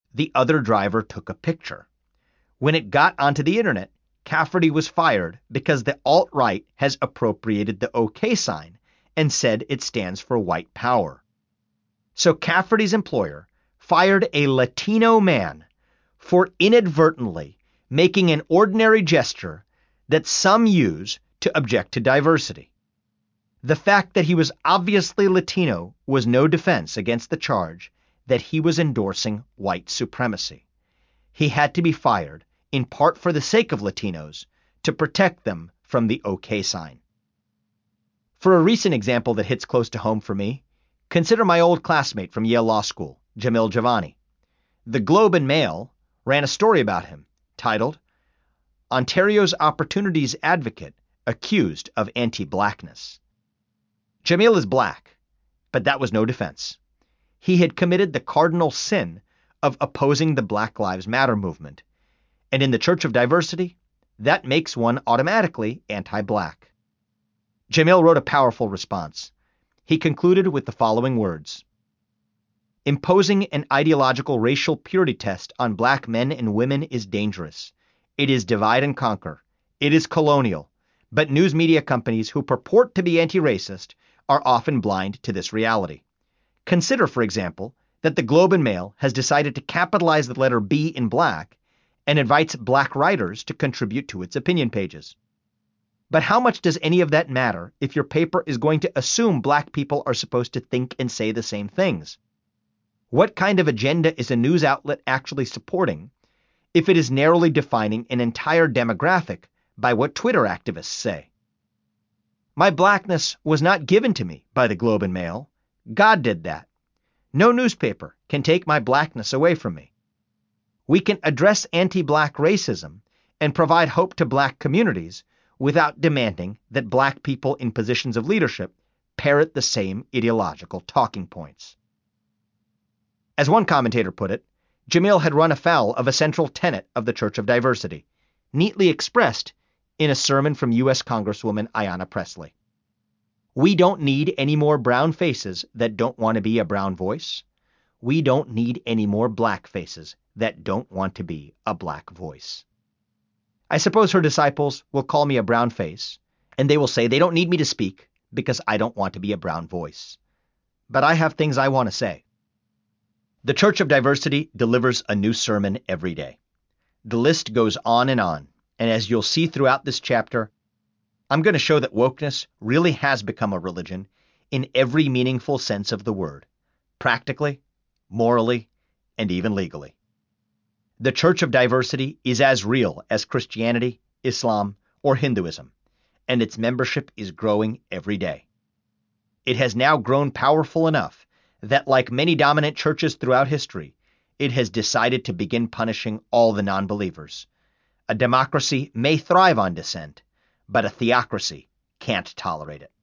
The other driver took a picture. When it got onto the internet, Cafferty was fired because the alt-right has appropriated the OK sign and said it stands for white power. So Cafferty's employer fired a Latino man for inadvertently making an ordinary gesture that some use to object to diversity. The fact that he was obviously Latino was no defense against the charge that he was endorsing white supremacy. He had to be fired, in part for the sake of Latinos, to protect them from the OK sign. For a recent example that hits close to home for me, consider my old classmate from Yale Law School, Jamil Javani. The Globe and Mail ran a story about him titled, "Ontario's Opportunities Advocate Accused of Anti-Blackness." Jamil is black, but that was no defense. He had committed the cardinal sin of opposing the Black Lives Matter movement, and in the Church of Diversity, that makes one automatically anti-black. Jamil wrote a powerful response. He concluded with the following words: "Imposing an ideological racial purity test on black men and women is dangerous. It is divide and conquer. It is colonial. But news media companies who purport to be anti-racist are often blind to this reality. Consider, for example, that the Globe and Mail has decided to capitalize the letter B in black and invites black writers to contribute to its opinion pages. But how much does any of that matter if your paper is going to assume black people are supposed to think and say the same things? What kind of agenda is a news outlet actually supporting if it is narrowly defining an entire demographic by what Twitter activists say? My blackness was not given to me by the Globe and Mail. God did that. No newspaper can take my blackness away from me. We can address anti-black racism and provide hope to black communities without demanding that black people in positions of leadership parrot the same ideological talking points." As one commentator put it, Jamil had run afoul of a central tenet of the Church of Diversity, neatly expressed in a sermon from U.S. Congresswoman Ayanna Pressley. We don't need any more brown faces that don't want to be a brown voice. We don't need any more black faces that don't want to be a black voice. I suppose her disciples will call me a brown face, and they will say they don't need me to speak because I don't want to be a brown voice. But I have things I want to say. The Church of Diversity delivers a new sermon every day. The list goes on, and as you'll see throughout this chapter, I'm going to show that wokeness really has become a religion in every meaningful sense of the word, practically, morally, and even legally. The Church of Diversity is as real as Christianity, Islam, or Hinduism, and its membership is growing every day. It has now grown powerful enough that, like many dominant churches throughout history, it has decided to begin punishing all the non-believers. A democracy may thrive on dissent, but a theocracy can't tolerate it.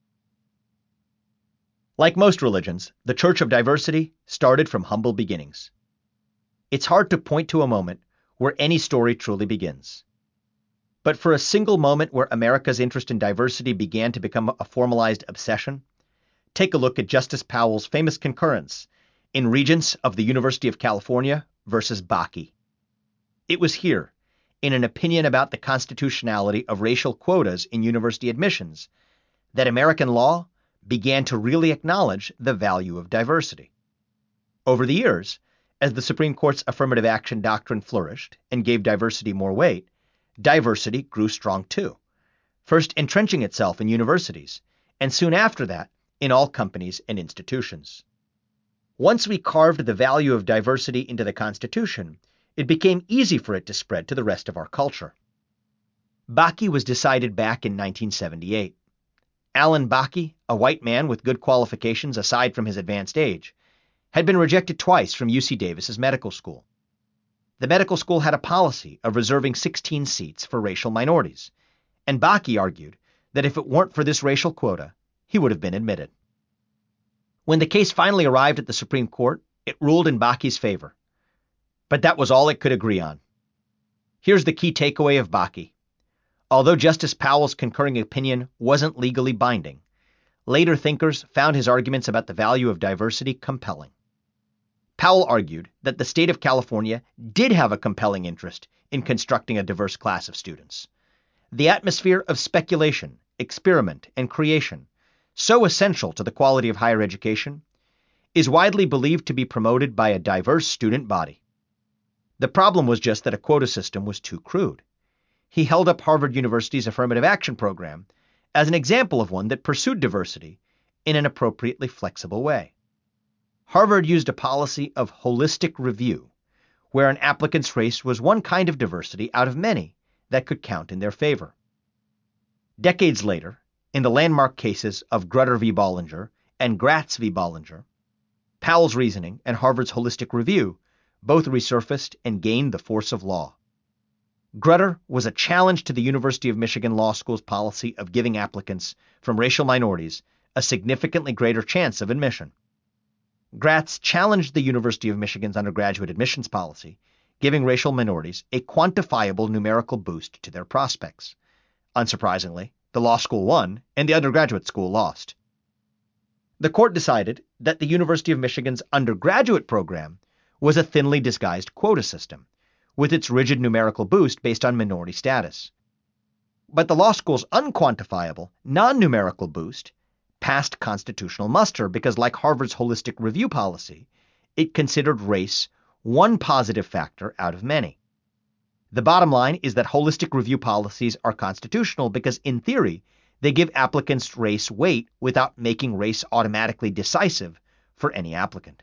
Like most religions, the Church of Diversity started from humble beginnings. It's hard to point to a moment where any story truly begins. But for a single moment where America's interest in diversity began to become a formalized obsession, take a look at Justice Powell's famous concurrence in Regents of the University of California versus Bakke. It was here, in an opinion about the constitutionality of racial quotas in university admissions, that American law began to really acknowledge the value of diversity. Over the years, as the Supreme Court's affirmative action doctrine flourished and gave diversity more weight, diversity grew strong too, first entrenching itself in universities, and soon after that, in all companies and institutions. Once we carved the value of diversity into the Constitution, it became easy for it to spread to the rest of our culture. Bakke was decided back in 1978. Alan Bakke, a white man with good qualifications aside from his advanced age, had been rejected twice from UC Davis's medical school. The medical school had a policy of reserving 16 seats for racial minorities, and Bakke argued that if it weren't for this racial quota, he would have been admitted. When the case finally arrived at the Supreme Court, it ruled in Bakke's favor. But that was all it could agree on. Here's the key takeaway of Bakke. Although Justice Powell's concurring opinion wasn't legally binding, later thinkers found his arguments about the value of diversity compelling. Powell argued that the state of California did have a compelling interest in constructing a diverse class of students. The atmosphere of speculation, experiment, and creation, so essential to the quality of higher education, is widely believed to be promoted by a diverse student body. The problem was just that a quota system was too crude. He held up Harvard University's affirmative action program as an example of one that pursued diversity in an appropriately flexible way. Harvard used a policy of holistic review, where an applicant's race was one kind of diversity out of many that could count in their favor. Decades later, in the landmark cases of Grutter v. Bollinger and Gratz v. Bollinger, Powell's reasoning and Harvard's holistic review both resurfaced and gained the force of law. Grutter was a challenge to the University of Michigan Law School's policy of giving applicants from racial minorities a significantly greater chance of admission. Gratz challenged the University of Michigan's undergraduate admissions policy, giving racial minorities a quantifiable numerical boost to their prospects. Unsurprisingly, the law school won and the undergraduate school lost. The court decided that the University of Michigan's undergraduate program was a thinly disguised quota system, with its rigid numerical boost based on minority status. But the law school's unquantifiable, non-numerical boost passed constitutional muster because, like Harvard's holistic review policy, it considered race one positive factor out of many. The bottom line is that holistic review policies are constitutional because, in theory, they give applicants race weight without making race automatically decisive for any applicant.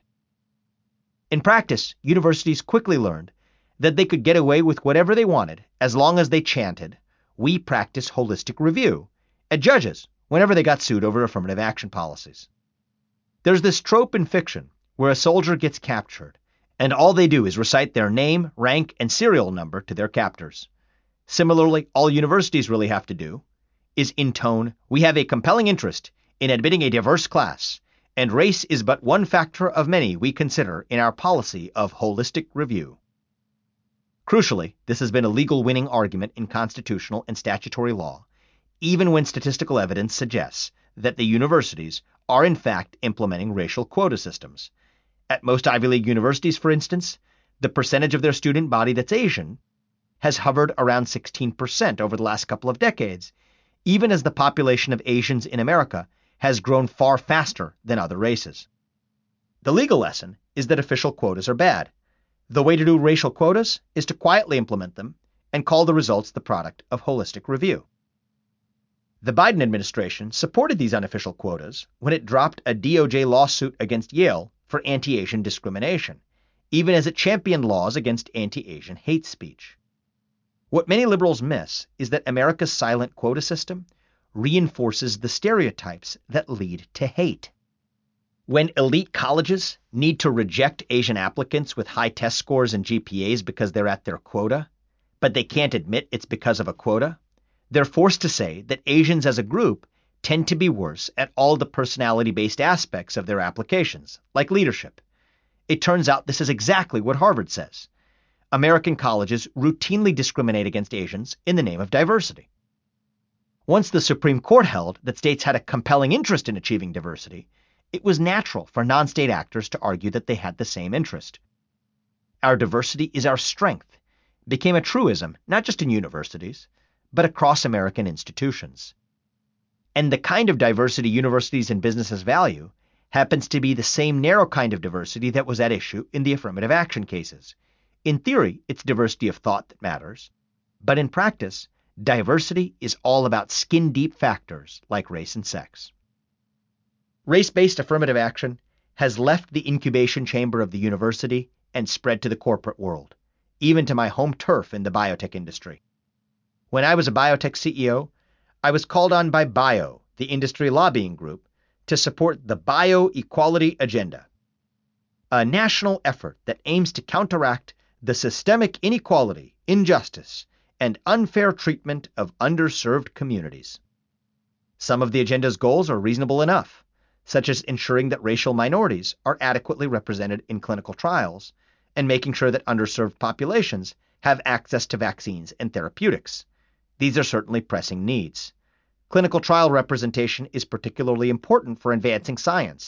In practice, universities quickly learned that they could get away with whatever they wanted as long as they chanted, "We practice holistic review," at judges whenever they got sued over affirmative action policies. There's this trope in fiction where a soldier gets captured, and all they do is recite their name, rank, and serial number to their captors. Similarly, all universities really have to do is intone, "We have a compelling interest in admitting a diverse class, and race is but one factor of many we consider in our policy of holistic review." Crucially, this has been a legal winning argument in constitutional and statutory law, even when statistical evidence suggests that the universities are in fact implementing racial quota systems. At most Ivy League universities, for instance, the percentage of their student body that's Asian has hovered around 16% over the last couple of decades, even as the population of Asians in America has grown far faster than other races. The legal lesson is that official quotas are bad. The way to do racial quotas is to quietly implement them and call the results the product of holistic review. The Biden administration supported these unofficial quotas when it dropped a DOJ lawsuit against Yale for anti-Asian discrimination, even as it championed laws against anti-Asian hate speech. What many liberals miss is that America's silent quota system reinforces the stereotypes that lead to hate. When elite colleges need to reject Asian applicants with high test scores and GPAs because they're at their quota, but they can't admit it's because of a quota, they're forced to say that Asians as a group tend to be worse at all the personality-based aspects of their applications, like leadership. It turns out this is exactly what Harvard says. American colleges routinely discriminate against Asians in the name of diversity. Once the Supreme Court held that states had a compelling interest in achieving diversity, it was natural for non-state actors to argue that they had the same interest. Our diversity is our strength became a truism not just in universities, but across American institutions. And the kind of diversity universities and businesses value happens to be the same narrow kind of diversity that was at issue in the affirmative action cases. In theory, it's diversity of thought that matters, but in practice, diversity is all about skin-deep factors like race and sex. Race-based affirmative action has left the incubation chamber of the university and spread to the corporate world, even to my home turf in the biotech industry. When I was a biotech CEO, I was called on by BIO, the industry lobbying group, to support the Bioequality Agenda, a national effort that aims to counteract the systemic inequality, injustice, and unfair treatment of underserved communities. Some of the agenda's goals are reasonable enough, such as ensuring that racial minorities are adequately represented in clinical trials and making sure that underserved populations have access to vaccines and therapeutics. These are certainly pressing needs. Clinical trial representation is particularly important for advancing science,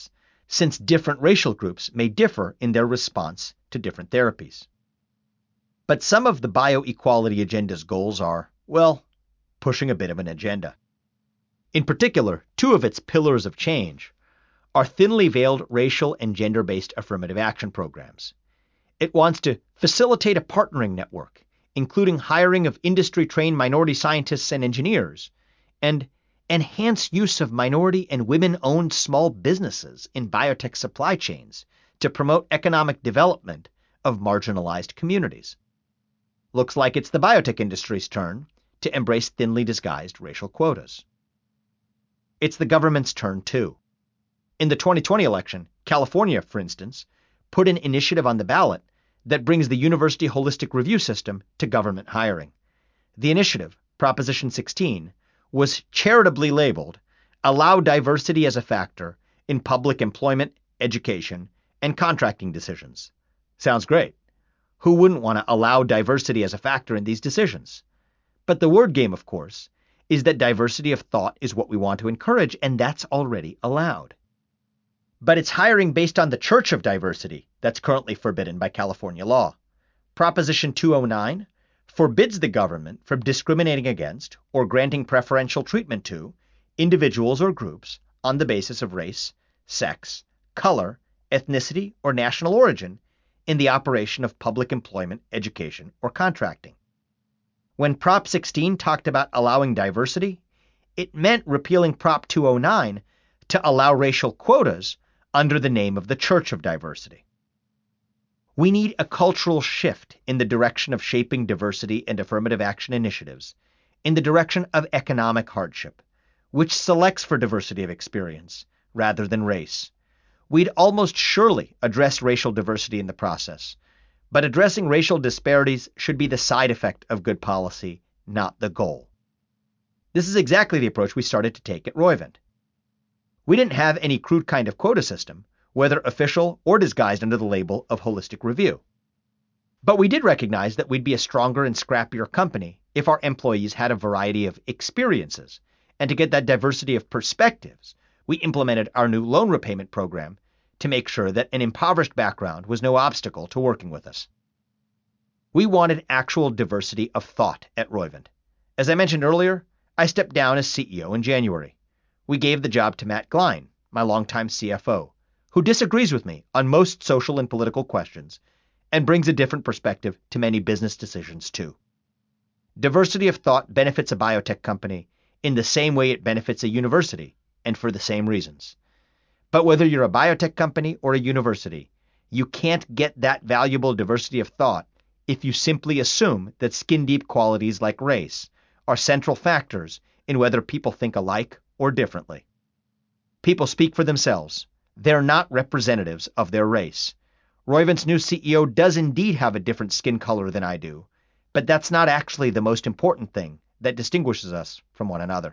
since different racial groups may differ in their response to different therapies. But some of the bioequality agenda's goals are, well, pushing a bit of an agenda. In particular, two of its pillars of change are thinly veiled racial and gender-based affirmative action programs. It wants to facilitate a partnering network, including hiring of industry-trained minority scientists and engineers, and enhance use of minority and women-owned small businesses in biotech supply chains to promote economic development of marginalized communities. Looks like it's the biotech industry's turn to embrace thinly disguised racial quotas. It's the government's turn, too. In the 2020 election, California, for instance, put an initiative on the ballot that brings the university holistic review system to government hiring. The initiative, Proposition 16, was charitably labeled Allow Diversity as a Factor in Public Employment, Education, and Contracting Decisions. Sounds great. Who wouldn't want to allow diversity as a factor in these decisions? But the word game, of course, is that diversity of thought is what we want to encourage, and that's already allowed. But it's hiring based on the Church of Diversity that's currently forbidden by California law. Proposition 209 forbids the government from discriminating against or granting preferential treatment to individuals or groups on the basis of race, sex, color, ethnicity, or national origin in the operation of public employment, education, or contracting. When Prop 16 talked about allowing diversity, it meant repealing Prop 209 to allow racial quotas under the name of the Church of Diversity. We need a cultural shift in the direction of shaping diversity and affirmative action initiatives in the direction of economic hardship, which selects for diversity of experience rather than race. We'd almost surely address racial diversity in the process, but addressing racial disparities should be the side effect of good policy, not the goal. This is exactly the approach we started to take at Roivant. We didn't have any crude kind of quota system, whether official or disguised under the label of holistic review. But we did recognize that we'd be a stronger and scrappier company if our employees had a variety of experiences, and to get that diversity of perspectives, we implemented our new loan repayment program to make sure that an impoverished background was no obstacle to working with us. We wanted actual diversity of thought at Roivant. As I mentioned earlier, I stepped down as CEO in January. We gave the job to Matt Glein, my longtime CFO, who disagrees with me on most social and political questions and brings a different perspective to many business decisions too. Diversity of thought benefits a biotech company in the same way it benefits a university, and for the same reasons. But whether you're a biotech company or a university, you can't get that valuable diversity of thought if you simply assume that skin-deep qualities like race are central factors in whether people think alike or differently. People speak for themselves. They're not representatives of their race. Roivant's new CEO does indeed have a different skin color than I do, but that's not actually the most important thing that distinguishes us from one another.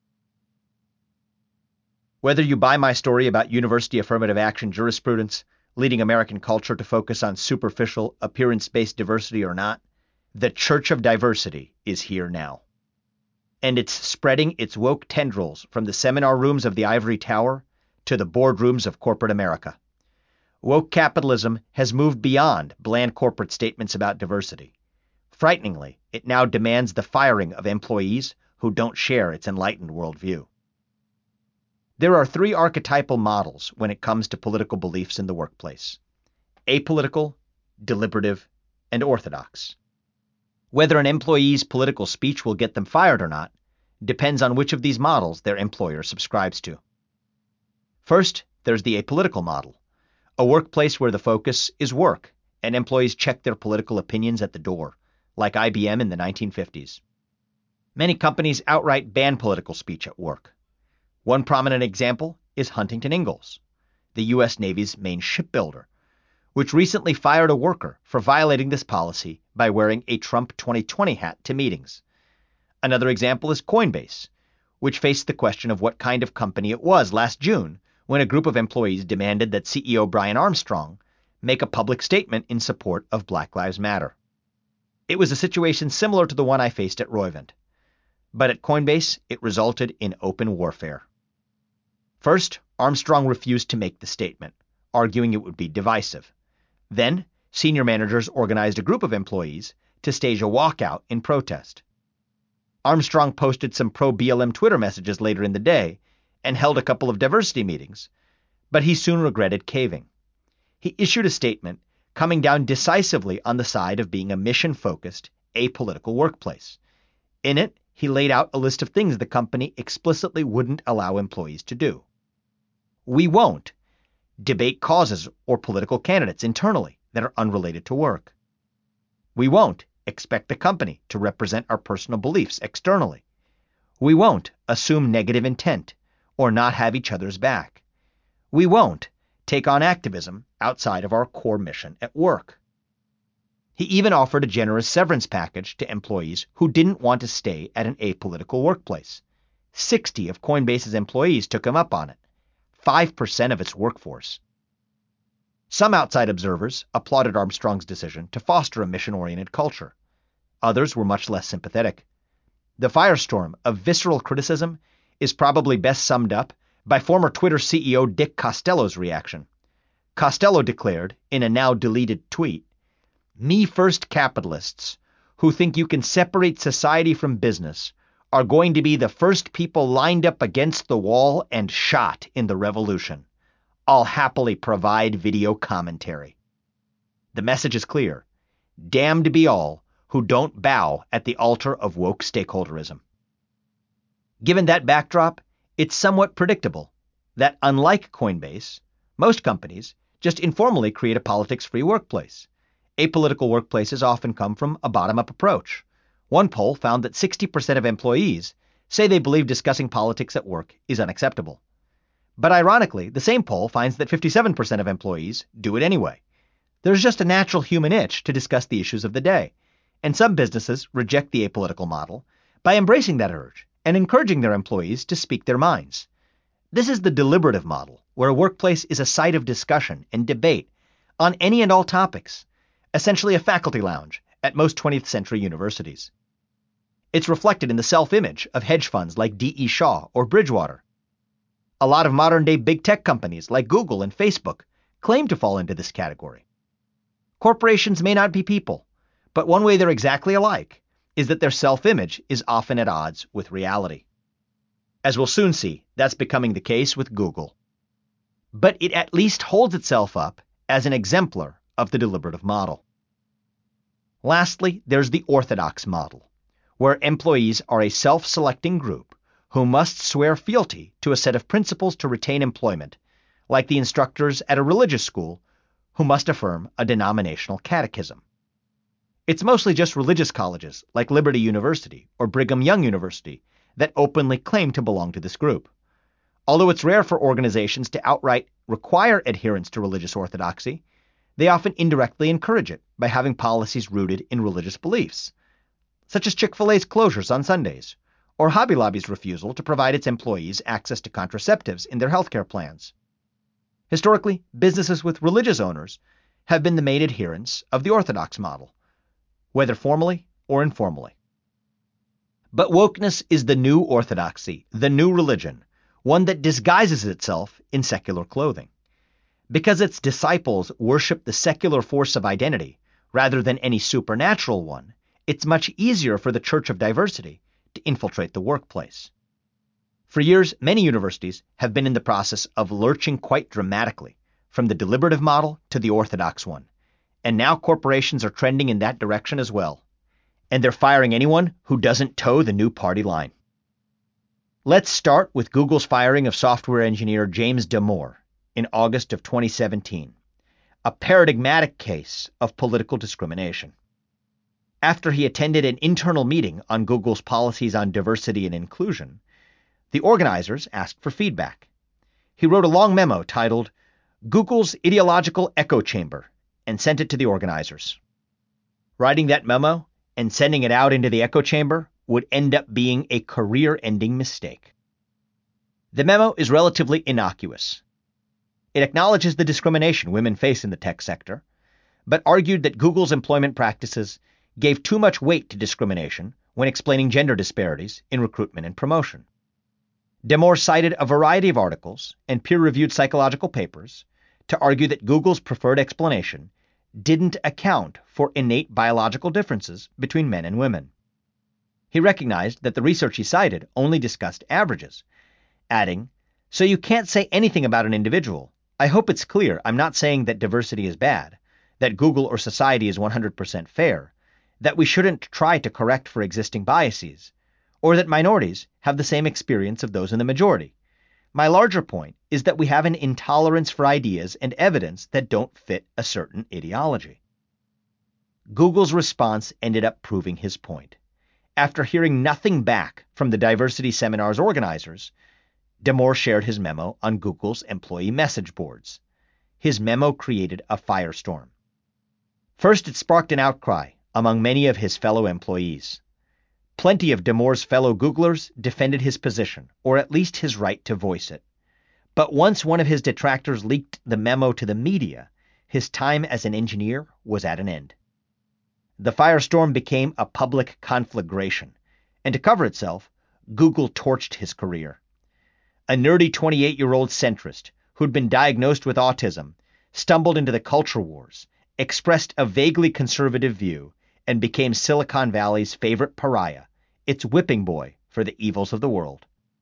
Whether you buy my story about university affirmative action jurisprudence leading American culture to focus on superficial, appearance-based diversity or not, the Church of Diversity is here now. And it's spreading its woke tendrils from the seminar rooms of the ivory tower to the boardrooms of corporate America. Woke capitalism has moved beyond bland corporate statements about diversity. Frighteningly, it now demands the firing of employees who don't share its enlightened worldview. There are three archetypal models when it comes to political beliefs in the workplace: apolitical, deliberative, and orthodox. Whether an employee's political speech will get them fired or not depends on which of these models their employer subscribes to. First, there's the apolitical model, a workplace where the focus is work and employees check their political opinions at the door, like IBM in the 1950s. Many companies outright ban political speech at work. One prominent example is Huntington Ingalls, the U.S. Navy's main shipbuilder, which recently fired a worker for violating this policy by wearing a Trump 2020 hat to meetings. Another example is Coinbase, which faced the question of what kind of company it was last June when a group of employees demanded that CEO Brian Armstrong make a public statement in support of Black Lives Matter. It was a situation similar to the one I faced at Roivant, but at Coinbase it resulted in open warfare. First, Armstrong refused to make the statement, arguing it would be divisive. Then, senior managers organized a group of employees to stage a walkout in protest. Armstrong posted some pro-BLM Twitter messages later in the day and held a couple of diversity meetings, but he soon regretted caving. He issued a statement coming down decisively on the side of being a mission-focused, apolitical workplace. In it, he laid out a list of things the company explicitly wouldn't allow employees to do. We won't debate causes or political candidates internally that are unrelated to work. We won't expect the company to represent our personal beliefs externally. We won't assume negative intent or not have each other's back. We won't take on activism outside of our core mission at work. He even offered a generous severance package to employees who didn't want to stay at an apolitical workplace. 60 of Coinbase's employees took him up on it, 5% of its workforce. Some outside observers applauded Armstrong's decision to foster a mission-oriented culture. Others were much less sympathetic. The firestorm of visceral criticism is probably best summed up by former Twitter CEO Dick Costolo's reaction. Costolo declared in a now deleted tweet, "Me first capitalists who think you can separate society from business are going to be the first people lined up against the wall and shot in the revolution. I'll happily provide video commentary." The message is clear. Damned be all who don't bow at the altar of woke stakeholderism. Given that backdrop, it's somewhat predictable that unlike Coinbase, most companies just informally create a politics-free workplace. Apolitical workplaces often come from a bottom-up approach. One poll found that 60% of employees say they believe discussing politics at work is unacceptable. But ironically, the same poll finds that 57% of employees do it anyway. There's just a natural human itch to discuss the issues of the day, and some businesses reject the apolitical model by embracing that urge and encouraging their employees to speak their minds. This is the deliberative model, where a workplace is a site of discussion and debate on any and all topics, essentially a faculty lounge at most 20th century universities. It's reflected in the self-image of hedge funds like D.E. Shaw or Bridgewater. A lot of modern-day big tech companies like Google and Facebook claim to fall into this category. Corporations may not be people, but one way they're exactly alike is that their self-image is often at odds with reality. As we'll soon see, that's becoming the case with Google. But it at least holds itself up as an exemplar of the deliberative model. Lastly, there's the orthodox model, where employees are a self-selecting group who must swear fealty to a set of principles to retain employment, like the instructors at a religious school who must affirm a denominational catechism. It's mostly just religious colleges like Liberty University or Brigham Young University that openly claim to belong to this group. Although it's rare for organizations to outright require adherence to religious orthodoxy, they often indirectly encourage it by having policies rooted in religious beliefs, such as Chick-fil-A's closures on Sundays, or Hobby Lobby's refusal to provide its employees access to contraceptives in their healthcare plans. Historically, businesses with religious owners have been the main adherents of the orthodox model, whether formally or informally. But wokeness is the new orthodoxy, the new religion, one that disguises itself in secular clothing. Because its disciples worship the secular force of identity rather than any supernatural one, it's much easier for the Church of Diversity to infiltrate the workplace. For years, many universities have been in the process of lurching quite dramatically from the deliberative model to the orthodox one, and now corporations are trending in that direction as well. And they're firing anyone who doesn't toe the new party line. Let's start with Google's firing of software engineer James Damore in August of 2017, a paradigmatic case of political discrimination. After he attended an internal meeting on Google's policies on diversity and inclusion, the organizers asked for feedback. He wrote a long memo titled "Google's Ideological Echo Chamber" and sent it to the organizers. Writing that memo and sending it out into the echo chamber would end up being a career-ending mistake. The memo is relatively innocuous. It acknowledges the discrimination women face in the tech sector, but argued that Google's employment practices gave too much weight to discrimination when explaining gender disparities in recruitment and promotion. Damore cited a variety of articles and peer-reviewed psychological papers to argue that Google's preferred explanation didn't account for innate biological differences between men and women. He recognized that the research he cited only discussed averages, adding, "So you can't say anything about an individual. I hope it's clear I'm not saying that diversity is bad, that Google or society is 100% fair, that we shouldn't try to correct for existing biases, or that minorities have the same experience of those in the majority. My larger point is that we have an intolerance for ideas and evidence that don't fit a certain ideology." Google's response ended up proving his point. After hearing nothing back from the diversity seminar's organizers, Damore shared his memo on Google's employee message boards. His memo created a firestorm. First, it sparked an outcry among many of his fellow employees. Plenty of Damore's fellow Googlers defended his position, or at least his right to voice it. But once one of his detractors leaked the memo to the media, his time as an engineer was at an end. The firestorm became a public conflagration, and to cover itself, Google torched his career. A nerdy 28-year-old centrist who'd been diagnosed with autism stumbled into the culture wars, expressed a vaguely conservative view, and became Silicon Valley's favorite pariah, its whipping boy for the evils of the world.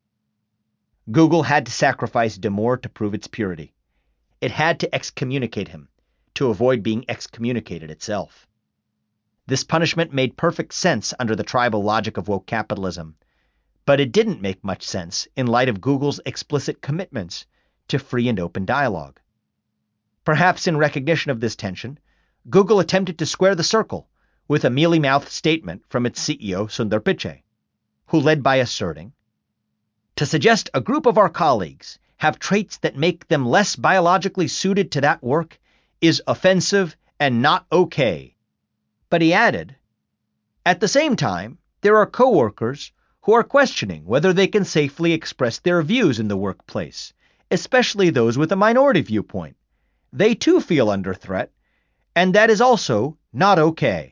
Google had to sacrifice Damore to prove its purity. It had to excommunicate him to avoid being excommunicated itself. This punishment made perfect sense under the tribal logic of woke capitalism, but it didn't make much sense in light of Google's explicit commitments to free and open dialogue. Perhaps in recognition of this tension, Google attempted to square the circle with a mealy-mouthed statement from its CEO Sundar Pichai, who led by asserting, "To suggest a group of our colleagues have traits that make them less biologically suited to that work is offensive and not okay." But he added, "At the same time, there are coworkers who are questioning whether they can safely express their views in the workplace, especially those with a minority viewpoint. They too feel under threat, and that is also not okay."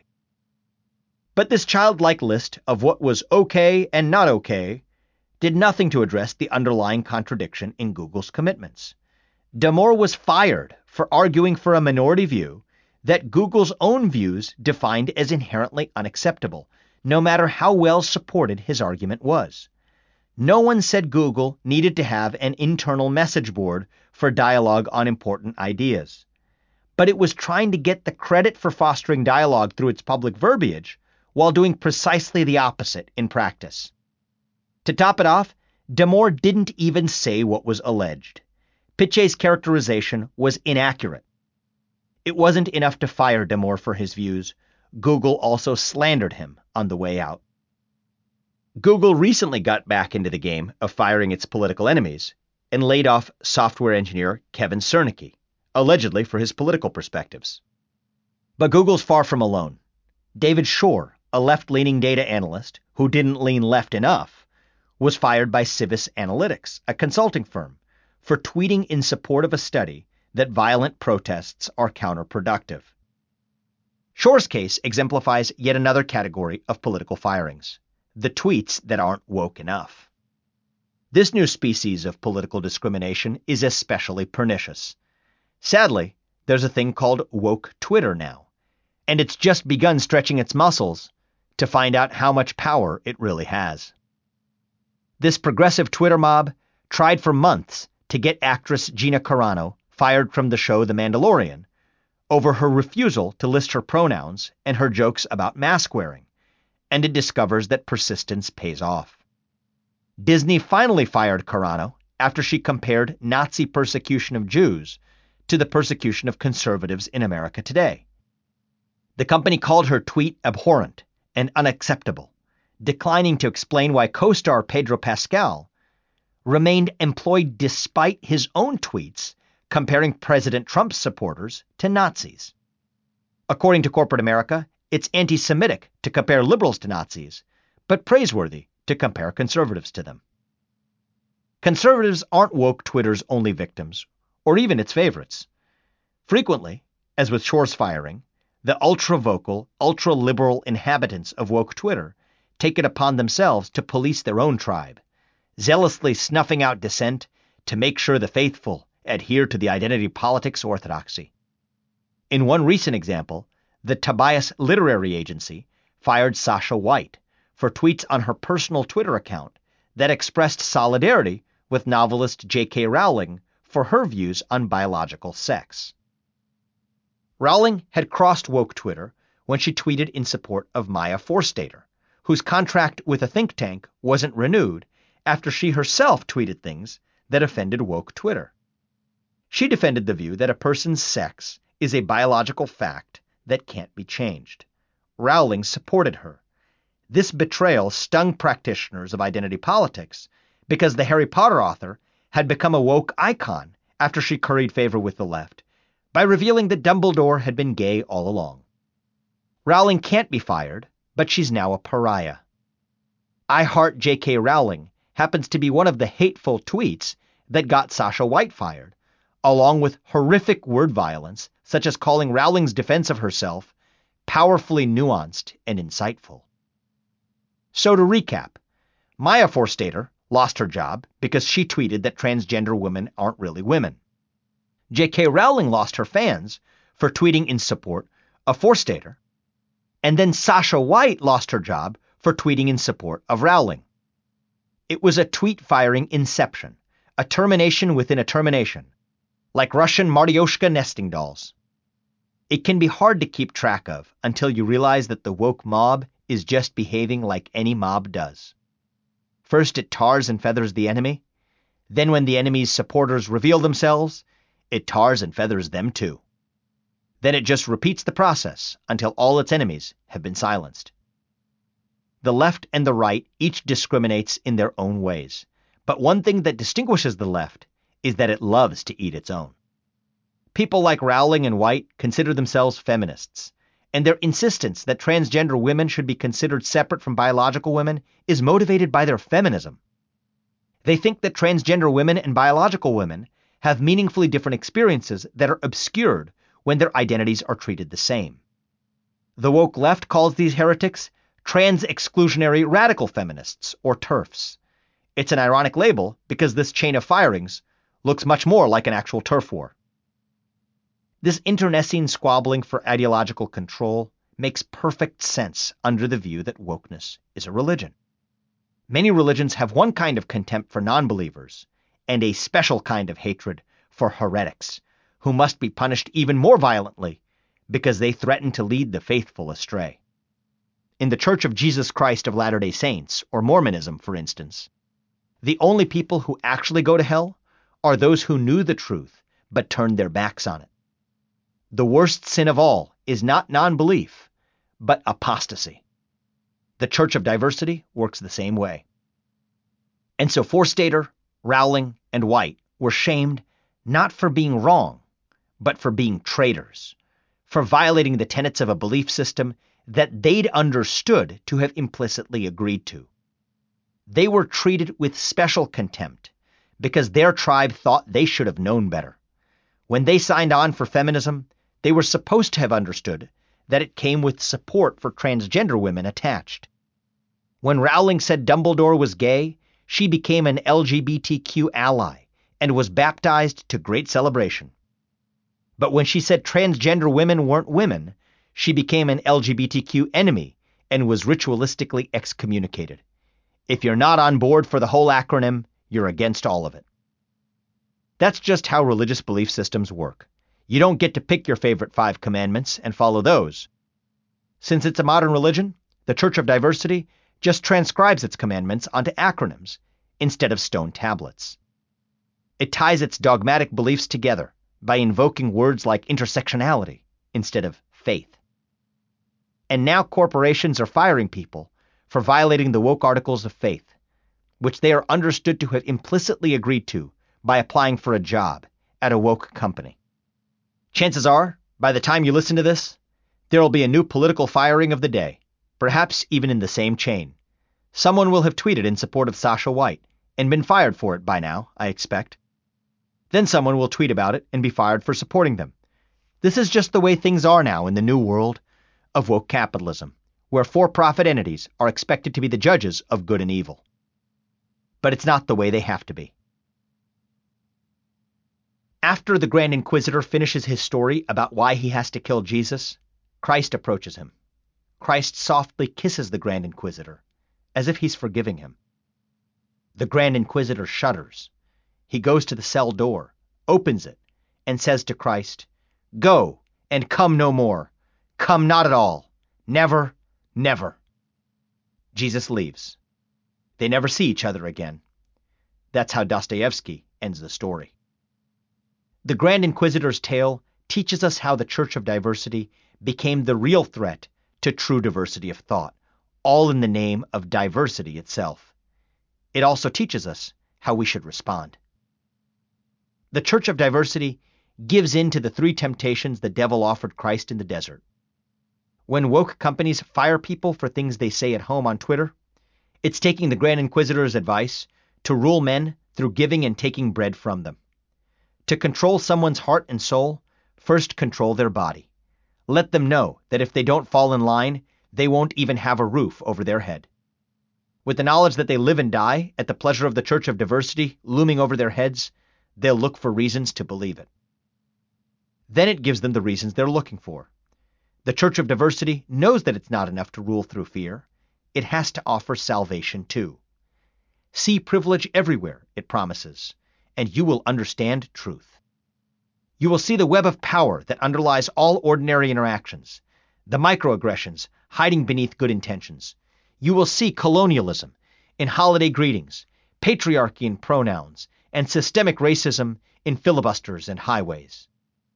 But this childlike list of what was okay and not okay did nothing to address the underlying contradiction in Google's commitments. Damore was fired for arguing for a minority view that Google's own views defined as inherently unacceptable, no matter how well supported his argument was. No one said Google needed to have an internal message board for dialogue on important ideas. But it was trying to get the credit for fostering dialogue through its public verbiage while doing precisely the opposite in practice. To top it off, Damore didn't even say what was alleged. Pichai's characterization was inaccurate. It wasn't enough to fire Damore for his views. Google also slandered him on the way out. Google recently got back into the game of firing its political enemies and laid off software engineer Kevin Cernicki, allegedly for his political perspectives. But Google's far from alone. David Shor, a left-leaning data analyst who didn't lean left enough, was fired by Civis Analytics, a consulting firm, for tweeting in support of a study that violent protests are counterproductive. Shor's case exemplifies yet another category of political firings: the tweets that aren't woke enough. This new species of political discrimination is especially pernicious. Sadly, there's a thing called woke Twitter now, and it's just begun stretching its muscles to find out how much power it really has. This progressive Twitter mob tried for months to get actress Gina Carano fired from the show The Mandalorian over her refusal to list her pronouns and her jokes about mask wearing, and it discovers that persistence pays off. Disney finally fired Carano after she compared Nazi persecution of Jews to the persecution of conservatives in America today. The company called her tweet abhorrent and unacceptable, declining to explain why co-star Pedro Pascal remained employed despite his own tweets comparing President Trump's supporters to Nazis. According to corporate America, it's anti-Semitic to compare liberals to Nazis, but praiseworthy to compare conservatives to them. Conservatives aren't woke Twitter's only victims, or even its favorites. Frequently, as with Shor's firing, the ultra-vocal, ultra-liberal inhabitants of woke Twitter take it upon themselves to police their own tribe. zealously snuffing out dissent to make sure the faithful adhere to the identity politics orthodoxy. In one recent example, the Tobias Literary Agency fired Sasha White for tweets on her personal Twitter account that expressed solidarity with novelist J.K. Rowling for her views on biological sex. Rowling had crossed woke Twitter when she tweeted in support of Maya Forstater, whose contract with a think tank wasn't renewed after she herself tweeted things that offended woke Twitter. She defended the view that a person's sex is a biological fact that can't be changed. Rowling supported her. This betrayal stung practitioners of identity politics because the Harry Potter author had become a woke icon after she curried favor with the left by revealing that Dumbledore had been gay all along. Rowling can't be fired, but she's now a pariah. I Heart J.K. Rowling happens to be one of the hateful tweets that got Sasha White fired, along with horrific word violence, such as calling Rowling's defense of herself powerfully nuanced and insightful. So to recap, Maya Forstater lost her job because she tweeted that transgender women aren't really women. J.K. Rowling lost her fans for tweeting in support of Forstater. And then Sasha White lost her job for tweeting in support of Rowling. It was a tweet-firing inception, a termination within a termination, like Russian Matryoshka nesting dolls. It can be hard to keep track of until you realize that the woke mob is just behaving like any mob does. First it tars and feathers the enemy, then when the enemy's supporters reveal themselves, it tars and feathers them too. Then it just repeats the process until all its enemies have been silenced. The left and the right each discriminates in their own ways, but one thing that distinguishes the left is that it loves to eat its own. People like Rowling and White consider themselves feminists, and their insistence that transgender women should be considered separate from biological women is motivated by their feminism. They think that transgender women and biological women have meaningfully different experiences that are obscured when their identities are treated the same. The woke left calls these heretics trans-exclusionary radical feminists, or TERFs. It's an ironic label because this chain of firings looks much more like an actual turf war. This internecine squabbling for ideological control makes perfect sense under the view that wokeness is a religion. Many religions have one kind of contempt for non-believers and a special kind of hatred for heretics, who must be punished even more violently because they threaten to lead the faithful astray. In the Church of Jesus Christ of Latter-day Saints, or Mormonism, for instance, the only people who actually go to hell are those who knew the truth but turned their backs on it. The worst sin of all is not non-belief, but apostasy. The Church of Diversity works the same way. And so Forstater, Rowling, and White were shamed not for being wrong, but for being traitors, for violating the tenets of a belief system that they'd understood to have implicitly agreed to. They were treated with special contempt because their tribe thought they should have known better. When they signed on for feminism, they were supposed to have understood that it came with support for transgender women attached. When Rowling said Dumbledore was gay, she became an LGBTQ ally and was baptized to great celebration. But when she said transgender women weren't women, she became an LGBTQ enemy and was ritualistically excommunicated. If you're not on board for the whole acronym, you're against all of it. That's just how religious belief systems work. You don't get to pick your favorite 5 commandments and follow those. Since it's a modern religion, the Church of Diversity just transcribes its commandments onto acronyms instead of stone tablets. It ties its dogmatic beliefs together by invoking words like intersectionality instead of faith. And now corporations are firing people for violating the woke articles of faith, which they are understood to have implicitly agreed to by applying for a job at a woke company. Chances are, by the time you listen to this, there will be a new political firing of the day, perhaps even in the same chain. Someone will have tweeted in support of Sasha White and been fired for it by now, I expect. Then someone will tweet about it and be fired for supporting them. This is just the way things are now in the new world of woke capitalism, where for-profit entities are expected to be the judges of good and evil. but it's not the way they have to be. After the Grand Inquisitor finishes his story about why he has to kill Jesus, Christ approaches him. Christ softly kisses the Grand Inquisitor, as if he's forgiving him. The Grand Inquisitor shudders. He goes to the cell door, opens it, and says to Christ, "Go, and come no more. Come not at all. Never, never." Jesus leaves. They never see each other again. That's how Dostoevsky ends the story. The Grand Inquisitor's tale teaches us how the Church of Diversity became the real threat to true diversity of thought, all in the name of diversity itself. It also teaches us how we should respond. The Church of Diversity gives in to the three temptations the devil offered Christ in the desert. When woke companies fire people for things they say at home on Twitter, it's taking the Grand Inquisitor's advice to rule men through giving and taking bread from them. To control someone's heart and soul, first control their body. Let them know that if they don't fall in line, they won't even have a roof over their head. With the knowledge that they live and die at the pleasure of the Church of Diversity looming over their heads, they'll look for reasons to believe it. Then it gives them the reasons they're looking for. The Church of Diversity knows that it's not enough to rule through fear. It has to offer salvation too. See privilege everywhere, it promises, and you will understand truth. You will see the web of power that underlies all ordinary interactions, the microaggressions hiding beneath good intentions. You will see colonialism in holiday greetings, patriarchy in pronouns, and systemic racism in filibusters and highways.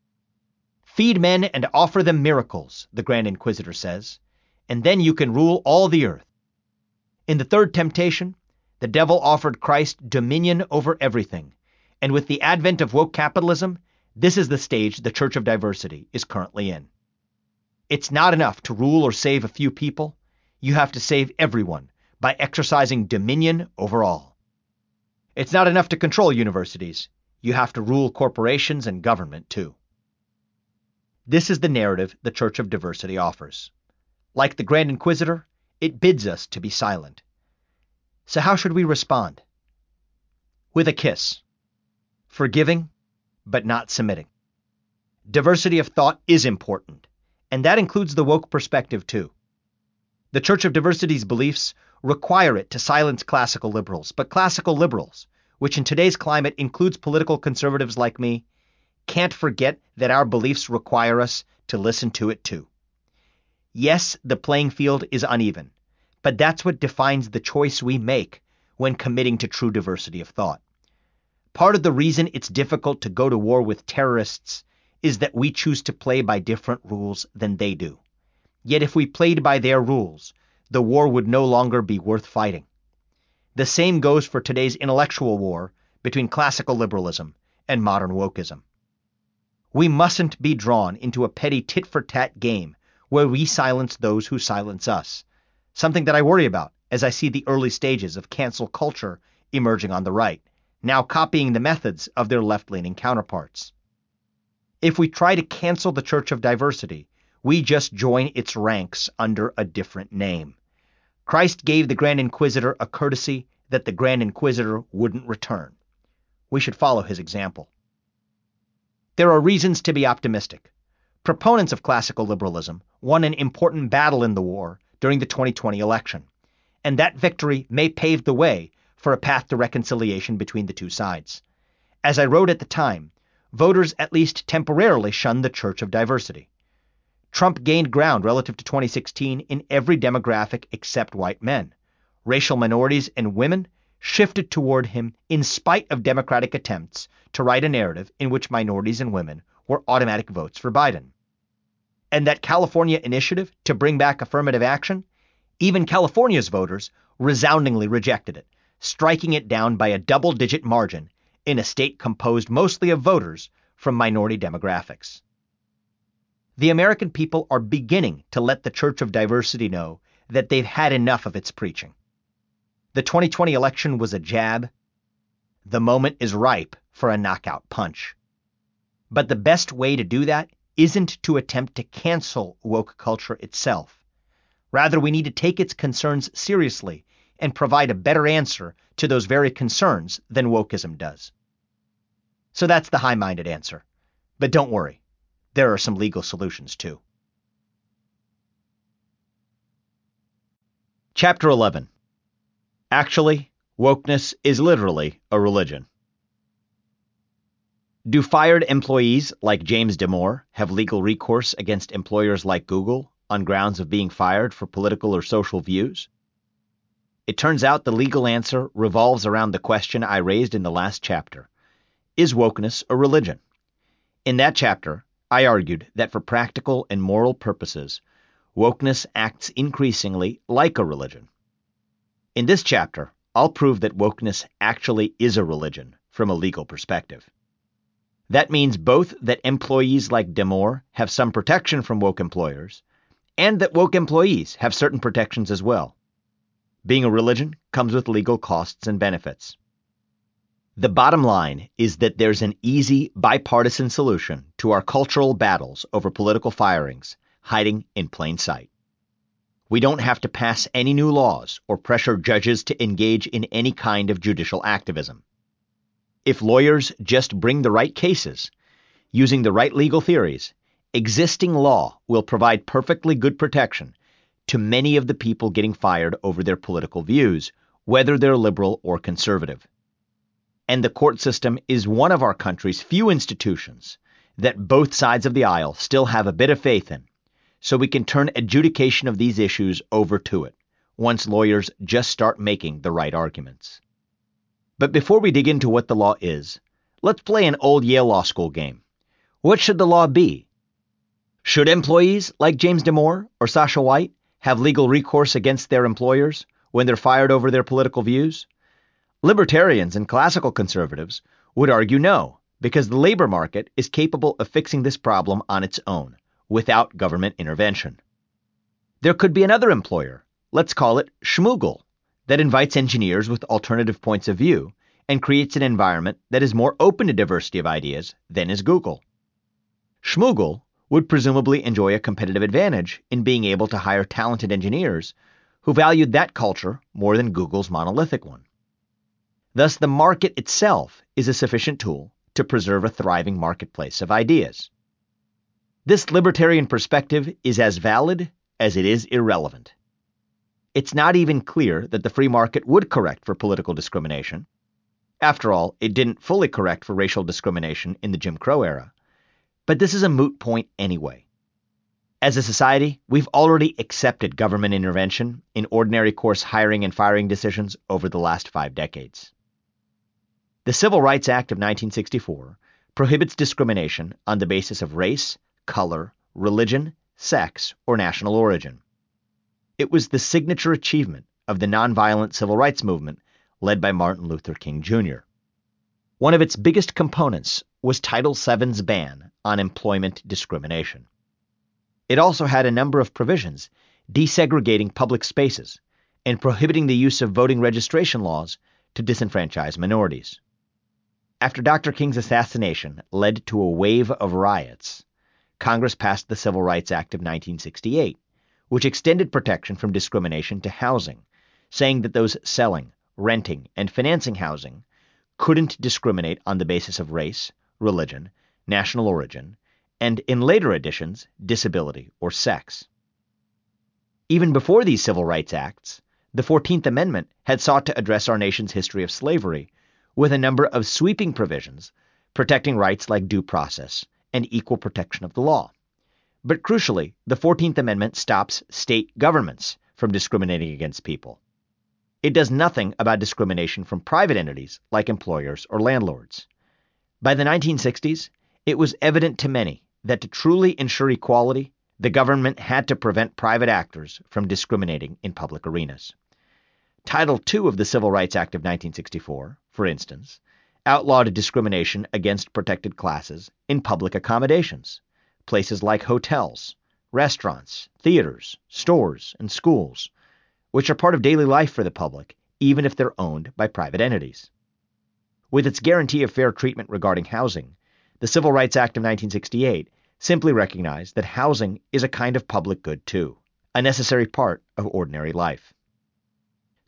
Feed men and offer them miracles, the Grand Inquisitor says, and then you can rule all the earth. In the third temptation, the devil offered Christ dominion over everything, and with the advent of woke capitalism, this is the stage the Church of Diversity is currently in. It's not enough to rule or save a few people. You have to save everyone by exercising dominion over all. It's not enough to control universities. You have to rule corporations and government too. This is the narrative the Church of Diversity offers. Like the Grand Inquisitor, it bids us to be silent. So how should we respond? With a kiss. Forgiving, but not submitting. Diversity of thought is important, and that includes the woke perspective too. The Church of Diversity's beliefs require it to silence classical liberals, but classical liberals, which in today's climate includes political conservatives like me, can't forget that our beliefs require us to listen to it too. Yes, the playing field is uneven, but that's what defines the choice we make when committing to true diversity of thought. Part of the reason it's difficult to go to war with terrorists is that we choose to play by different rules than they do. Yet if we played by their rules, the war would no longer be worth fighting. The same goes for today's intellectual war between classical liberalism and modern wokeism. We mustn't be drawn into a petty tit-for-tat game where we silence those who silence us, something that I worry about as I see the early stages of cancel culture emerging on the right, now copying the methods of their left-leaning counterparts. If we try to cancel the Church of Diversity, we just join its ranks under a different name. Christ gave the Grand Inquisitor a courtesy that the Grand Inquisitor wouldn't return. We should follow his example. There are reasons to be optimistic. Proponents of classical liberalism won an important battle in the war during the 2020 election, and that victory may pave the way for a path to reconciliation between the two sides. As I wrote at the time, voters at least temporarily shunned the Church of Diversity. Trump gained ground relative to 2016 in every demographic except white men. Racial minorities and women shifted toward him in spite of Democratic attempts to write a narrative in which minorities and women were automatic votes for Biden. And that California initiative to bring back affirmative action, even California's voters resoundingly rejected it, striking it down by a double-digit margin in a state composed mostly of voters from minority demographics. The American people are beginning to let the Church of Diversity know that they've had enough of its preaching. The 2020 election was a jab. The moment is ripe for a knockout punch. But the best way to do that isn't to attempt to cancel woke culture itself. Rather, we need to take its concerns seriously and provide a better answer to those very concerns than wokeism does. So that's the high-minded answer. But don't worry, there are some legal solutions too. Chapter 11. Actually, wokeness is literally a religion. Do fired employees like James Damore have legal recourse against employers like Google on grounds of being fired for political or social views? It turns out the legal answer revolves around the question I raised in the last chapter. Is wokeness a religion? In that chapter, I argued that for practical and moral purposes, wokeness acts increasingly like a religion. In this chapter, I'll prove that wokeness actually is a religion from a legal perspective. That means both that employees like Damore have some protection from woke employers, and that woke employees have certain protections as well. Being a religion comes with legal costs and benefits. The bottom line is that there's an easy bipartisan solution to our cultural battles over political firings hiding in plain sight. We don't have to pass any new laws or pressure judges to engage in any kind of judicial activism. If lawyers just bring the right cases, using the right legal theories, existing law will provide perfectly good protection to many of the people getting fired over their political views, whether they're liberal or conservative. And the court system is one of our country's few institutions that both sides of the aisle still have a bit of faith in, so we can turn adjudication of these issues over to it, once lawyers just start making the right arguments. But before we dig into what the law is, let's play an old Yale Law School game. What should the law be? Should employees like James Damore or Sasha White have legal recourse against their employers when they're fired over their political views? Libertarians and classical conservatives would argue no, because the labor market is capable of fixing this problem on its own, without government intervention. There could be another employer, let's call it Schmoogle, that invites engineers with alternative points of view and creates an environment that is more open to diversity of ideas than is Google. Schmoogle would presumably enjoy a competitive advantage in being able to hire talented engineers who valued that culture more than Google's monolithic one. Thus, the market itself is a sufficient tool to preserve a thriving marketplace of ideas. This libertarian perspective is as valid as it is irrelevant. It's not even clear that the free market would correct for political discrimination. After all, it didn't fully correct for racial discrimination in the Jim Crow era. But this is a moot point anyway. As a society, we've already accepted government intervention in ordinary course hiring and firing decisions over the last 5 decades. The Civil Rights Act of 1964 prohibits discrimination on the basis of race, color, religion, sex, or national origin. It was the signature achievement of the nonviolent civil rights movement led by Martin Luther King Jr. One of its biggest components was Title VII's ban on employment discrimination. It also had a number of provisions desegregating public spaces and prohibiting the use of voting registration laws to disenfranchise minorities. After Dr. King's assassination led to a wave of riots, Congress passed the Civil Rights Act of 1968, which extended protection from discrimination to housing, saying that those selling, renting, and financing housing couldn't discriminate on the basis of race, religion, national origin, and in later editions, disability or sex. Even before these civil rights acts, the 14th Amendment had sought to address our nation's history of slavery with a number of sweeping provisions protecting rights like due process and equal protection of the law. But crucially, the 14th Amendment stops state governments from discriminating against people. It does nothing about discrimination from private entities like employers or landlords. By the 1960s, it was evident to many that to truly ensure equality, the government had to prevent private actors from discriminating in public arenas. Title II of the Civil Rights Act of 1964, for instance, outlawed discrimination against protected classes in public accommodations, places like hotels, restaurants, theaters, stores, and schools, which are part of daily life for the public, even if they're owned by private entities. With its guarantee of fair treatment regarding housing, the Civil Rights Act of 1968 simply recognized that housing is a kind of public good too, a necessary part of ordinary life.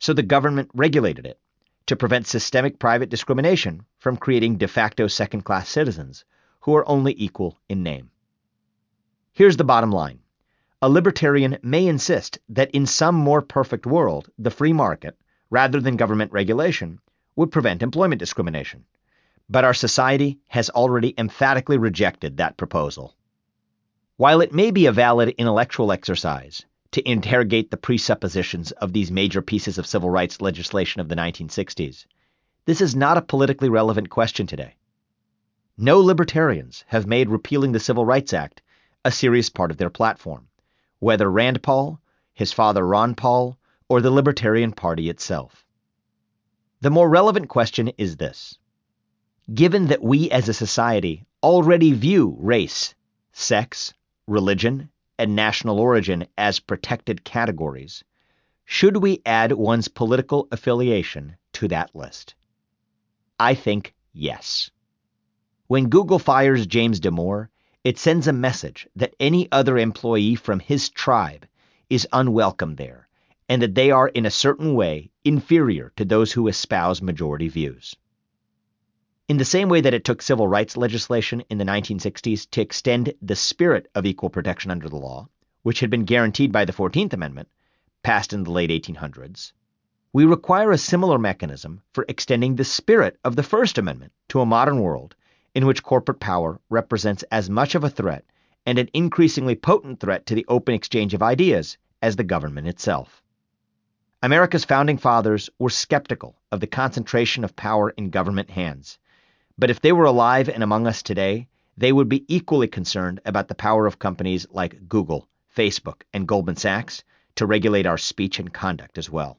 So the government regulated it to prevent systemic private discrimination from creating de facto second-class citizens who are only equal in name. Here's the bottom line. A libertarian may insist that in some more perfect world, the free market, rather than government regulation, would prevent employment discrimination. But our society has already emphatically rejected that proposal. While it may be a valid intellectual exercise to interrogate the presuppositions of these major pieces of civil rights legislation of the 1960s, this is not a politically relevant question today. No libertarians have made repealing the Civil Rights Act a serious part of their platform, whether Rand Paul, his father Ron Paul, or the Libertarian Party itself. The more relevant question is this. Given that we as a society already view race, sex, religion, and national origin as protected categories, should we add one's political affiliation to that list? I think yes. When Google fires James Damore, it sends a message that any other employee from his tribe is unwelcome there, and that they are in a certain way inferior to those who espouse majority views. In the same way that it took civil rights legislation in the 1960s to extend the spirit of equal protection under the law, which had been guaranteed by the 14th Amendment, passed in the late 1800s, we require a similar mechanism for extending the spirit of the First Amendment to a modern world in which corporate power represents as much of a threat and an increasingly potent threat to the open exchange of ideas as the government itself. America's founding fathers were skeptical of the concentration of power in government hands, but if they were alive and among us today, they would be equally concerned about the power of companies like Google, Facebook, and Goldman Sachs to regulate our speech and conduct as well.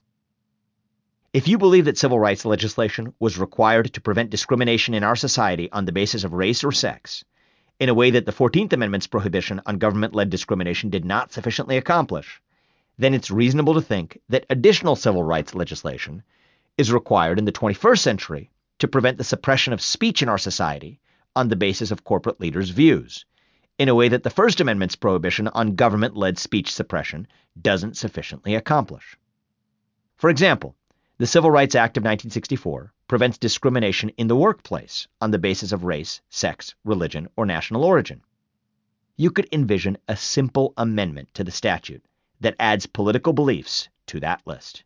If you believe that civil rights legislation was required to prevent discrimination in our society on the basis of race or sex, in a way that the 14th Amendment's prohibition on government-led discrimination did not sufficiently accomplish, then it's reasonable to think that additional civil rights legislation is required in the 21st century to prevent the suppression of speech in our society on the basis of corporate leaders' views, in a way that the First Amendment's prohibition on government-led speech suppression doesn't sufficiently accomplish. For example, the Civil Rights Act of 1964 prevents discrimination in the workplace on the basis of race, sex, religion, or national origin. You could envision a simple amendment to the statute that adds political beliefs to that list.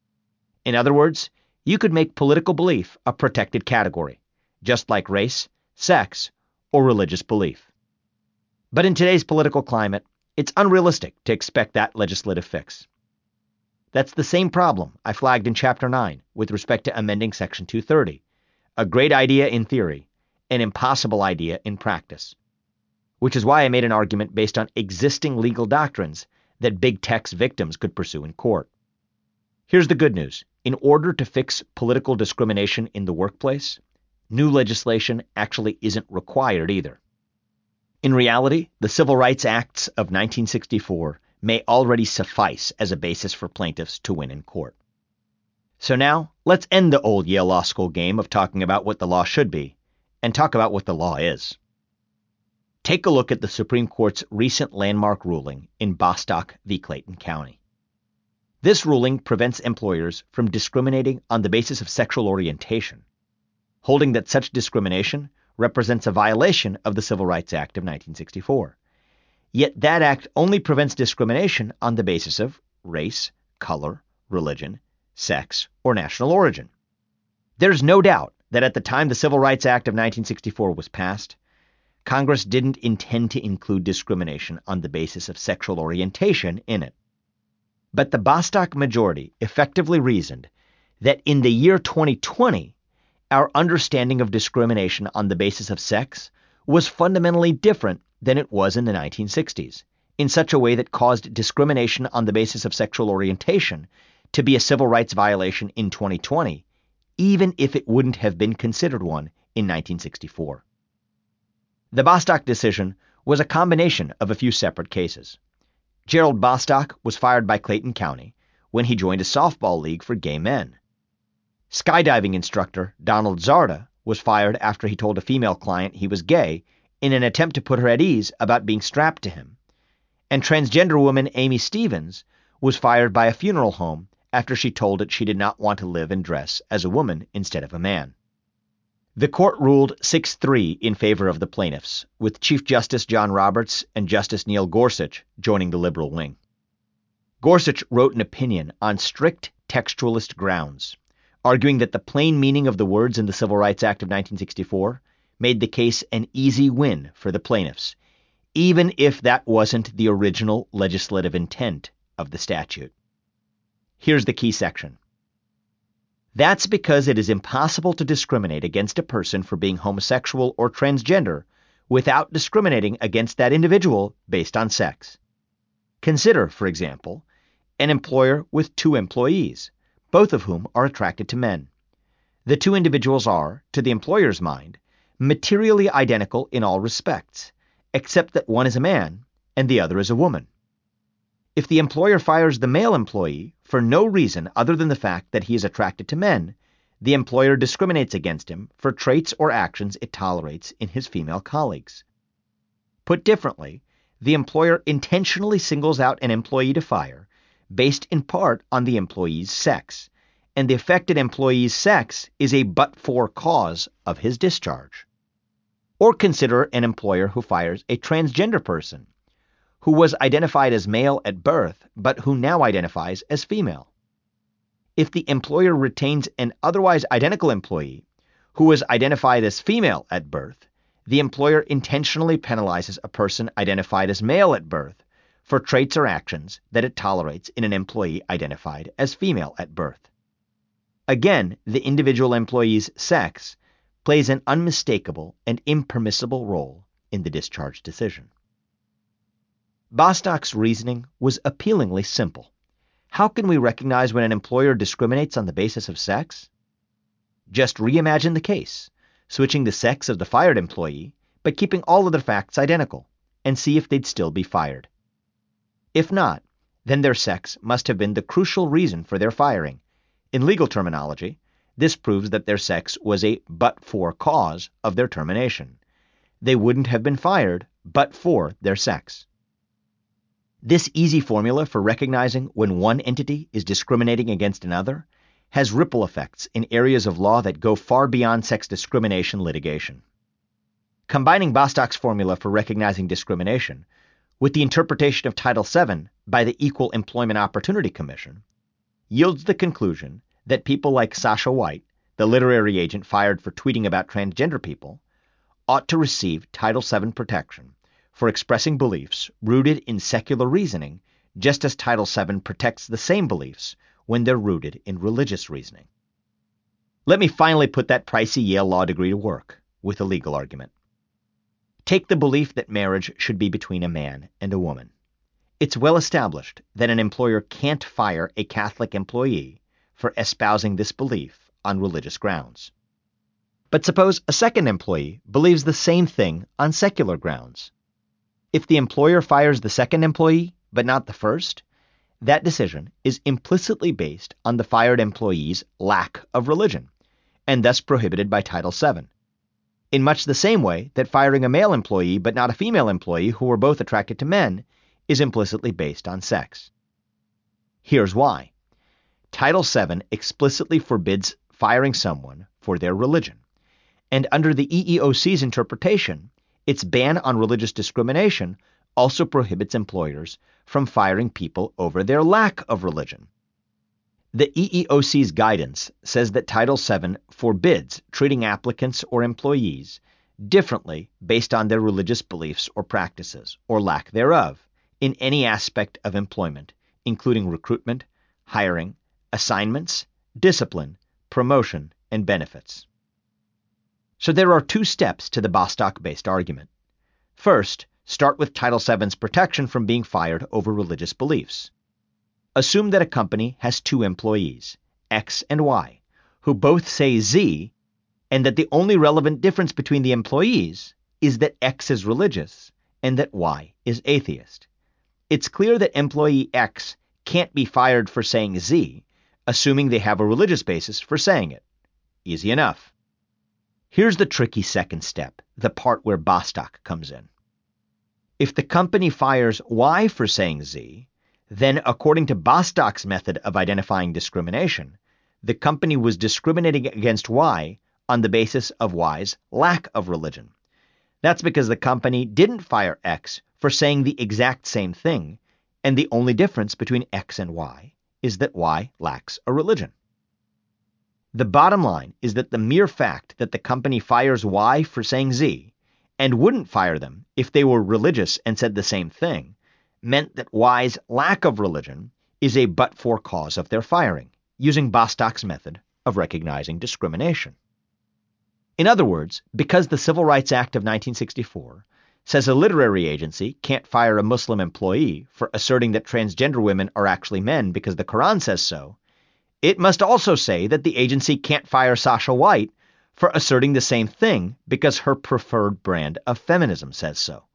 In other words, you could make political belief a protected category, just like race, sex, or religious belief. But in today's political climate, it's unrealistic to expect that legislative fix. That's the same problem I flagged in Chapter 9 with respect to amending Section 230, a great idea in theory, an impossible idea in practice. Which is why I made an argument based on existing legal doctrines that big tech's victims could pursue in court. Here's the good news. In order to fix political discrimination in the workplace, new legislation actually isn't required either. In reality, the Civil Rights Acts of 1964 may already suffice as a basis for plaintiffs to win in court. So now, let's end the old Yale Law School game of talking about what the law should be, and talk about what the law is. Take a look at the Supreme Court's recent landmark ruling in Bostock v. Clayton County. This ruling prevents employers from discriminating on the basis of sexual orientation, holding that such discrimination represents a violation of the Civil Rights Act of 1964. Yet that act only prevents discrimination on the basis of race, color, religion, sex, or national origin. There's no doubt that at the time the Civil Rights Act of 1964 was passed, Congress didn't intend to include discrimination on the basis of sexual orientation in it. But the Bostock majority effectively reasoned that in the year 2020, our understanding of discrimination on the basis of sex was fundamentally different than it was in the 1960s, in such a way that caused discrimination on the basis of sexual orientation to be a civil rights violation in 2020, even if it wouldn't have been considered one in 1964. The Bostock decision was a combination of a few separate cases. Gerald Bostock was fired by Clayton County when he joined a softball league for gay men. Skydiving instructor Donald Zarda was fired after he told a female client he was gay in an attempt to put her at ease about being strapped to him. And transgender woman Amy Stevens was fired by a funeral home after she told it she did not want to live and dress as a woman instead of a man. The court ruled 6-3 in favor of the plaintiffs, with Chief Justice John Roberts and Justice Neil Gorsuch joining the liberal wing. Gorsuch wrote an opinion on strict textualist grounds, arguing that the plain meaning of the words in the Civil Rights Act of 1964 made the case an easy win for the plaintiffs, even if that wasn't the original legislative intent of the statute. Here's the key section. That's because it is impossible to discriminate against a person for being homosexual or transgender without discriminating against that individual based on sex. Consider, for example, an employer with 2 employees, both of whom are attracted to men. The 2 individuals are, to the employer's mind, materially identical in all respects, except that one is a man and the other is a woman. If the employer fires the male employee for no reason other than the fact that he is attracted to men, the employer discriminates against him for traits or actions it tolerates in his female colleagues. Put differently, the employer intentionally singles out an employee to fire based in part on the employee's sex, and the affected employee's sex is a but-for cause of his discharge. Or consider an employer who fires a transgender person who was identified as male at birth, but who now identifies as female. If the employer retains an otherwise identical employee who was identified as female at birth, the employer intentionally penalizes a person identified as male at birth for traits or actions that it tolerates in an employee identified as female at birth. Again, the individual employee's sex plays an unmistakable and impermissible role in the discharge decision. Bostock's reasoning was appealingly simple. How can we recognize when an employer discriminates on the basis of sex? Just reimagine the case, switching the sex of the fired employee, but keeping all other facts identical, and see if they'd still be fired. If not, then their sex must have been the crucial reason for their firing. In legal terminology, this proves that their sex was a but-for cause of their termination. They wouldn't have been fired but for their sex. This easy formula for recognizing when one entity is discriminating against another has ripple effects in areas of law that go far beyond sex discrimination litigation. Combining Bostock's formula for recognizing discrimination with the interpretation of Title VII by the Equal Employment Opportunity Commission yields the conclusion that people like Sasha White, the literary agent fired for tweeting about transgender people, ought to receive Title VII protection for expressing beliefs rooted in secular reasoning, just as Title VII protects the same beliefs when they're rooted in religious reasoning. Let me finally put that pricey Yale law degree to work with a legal argument. Take the belief that marriage should be between a man and a woman. It's well established that an employer can't fire a Catholic employee for espousing this belief on religious grounds. But suppose a second employee believes the same thing on secular grounds. If the employer fires the second employee, but not the first, that decision is implicitly based on the fired employee's lack of religion, and thus prohibited by Title VII. In much the same way that firing a male employee but not a female employee who were both attracted to men is implicitly based on sex. Here's why. Title VII explicitly forbids firing someone for their religion, and under the EEOC's interpretation, its ban on religious discrimination also prohibits employers from firing people over their lack of religion. The EEOC's guidance says that Title VII forbids treating applicants or employees differently based on their religious beliefs or practices, or lack thereof, in any aspect of employment, including recruitment, hiring, assignments, discipline, promotion, and benefits. So there are 2 steps to the Bostock-based argument. First, start with Title VII's protection from being fired over religious beliefs. Assume that a company has 2 employees, X and Y, who both say Z, and that the only relevant difference between the employees is that X is religious and that Y is atheist. It's clear that employee X can't be fired for saying Z, assuming they have a religious basis for saying it. Easy enough. Here's the tricky second step, the part where Bostock comes in. If the company fires Y for saying Z, then according to Bostock's method of identifying discrimination, the company was discriminating against Y on the basis of Y's lack of religion. That's because the company didn't fire X for saying the exact same thing, and the only difference between X and Y is that Y lacks a religion. The bottom line is that the mere fact that the company fires Y for saying Z, and wouldn't fire them if they were religious and said the same thing, meant that Y's lack of religion is a but-for cause of their firing, using Bostock's method of recognizing discrimination. In other words, because the Civil Rights Act of 1964 says a literary agency can't fire a Muslim employee for asserting that transgender women are actually men because the Quran says so, it must also say that the agency can't fire Sasha White for asserting the same thing because her preferred brand of feminism says so.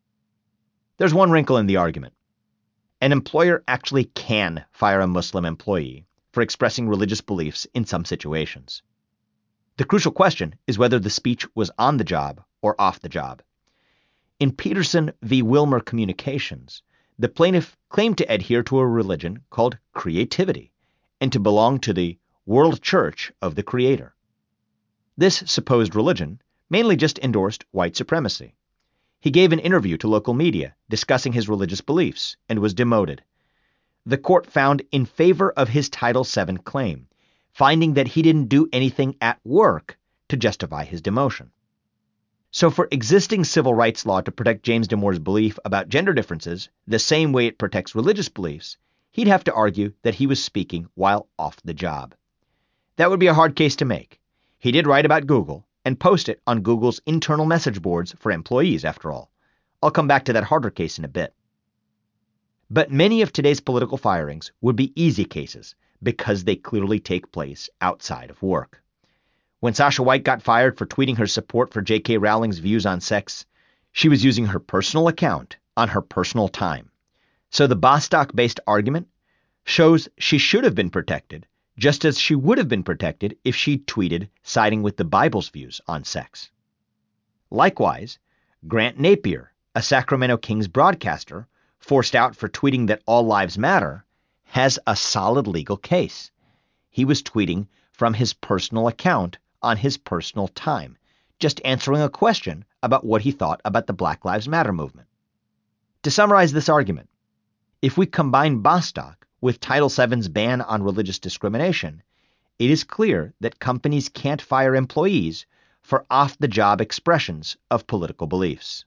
There's one wrinkle in the argument. An employer actually can fire a Muslim employee for expressing religious beliefs in some situations. The crucial question is whether the speech was on the job or off the job. In Peterson v. Wilmer Communications, the plaintiff claimed to adhere to a religion called creativity and to belong to the World Church of the Creator. This supposed religion mainly just endorsed white supremacy. He gave an interview to local media discussing his religious beliefs and was demoted. The court found in favor of his Title VII claim, finding that he didn't do anything at work to justify his demotion. So for existing civil rights law to protect James Damore's belief about gender differences the same way it protects religious beliefs, he'd have to argue that he was speaking while off the job. That would be a hard case to make. He did write about Google and post it on Google's internal message boards for employees, after all. I'll come back to that harder case in a bit. But many of today's political firings would be easy cases because they clearly take place outside of work. When Sasha White got fired for tweeting her support for J.K. Rowling's views on sex, she was using her personal account on her personal time. So the Bostock-based argument shows she should have been protected, just as she would have been protected if she'd tweeted siding with the Bible's views on sex. Likewise, Grant Napier, a Sacramento Kings broadcaster, forced out for tweeting that all lives matter, has a solid legal case. He was tweeting from his personal account on his personal time, just answering a question about what he thought about the Black Lives Matter movement. To summarize this argument, if we combine Bostock with Title VII's ban on religious discrimination, it is clear that companies can't fire employees for off-the-job expressions of political beliefs.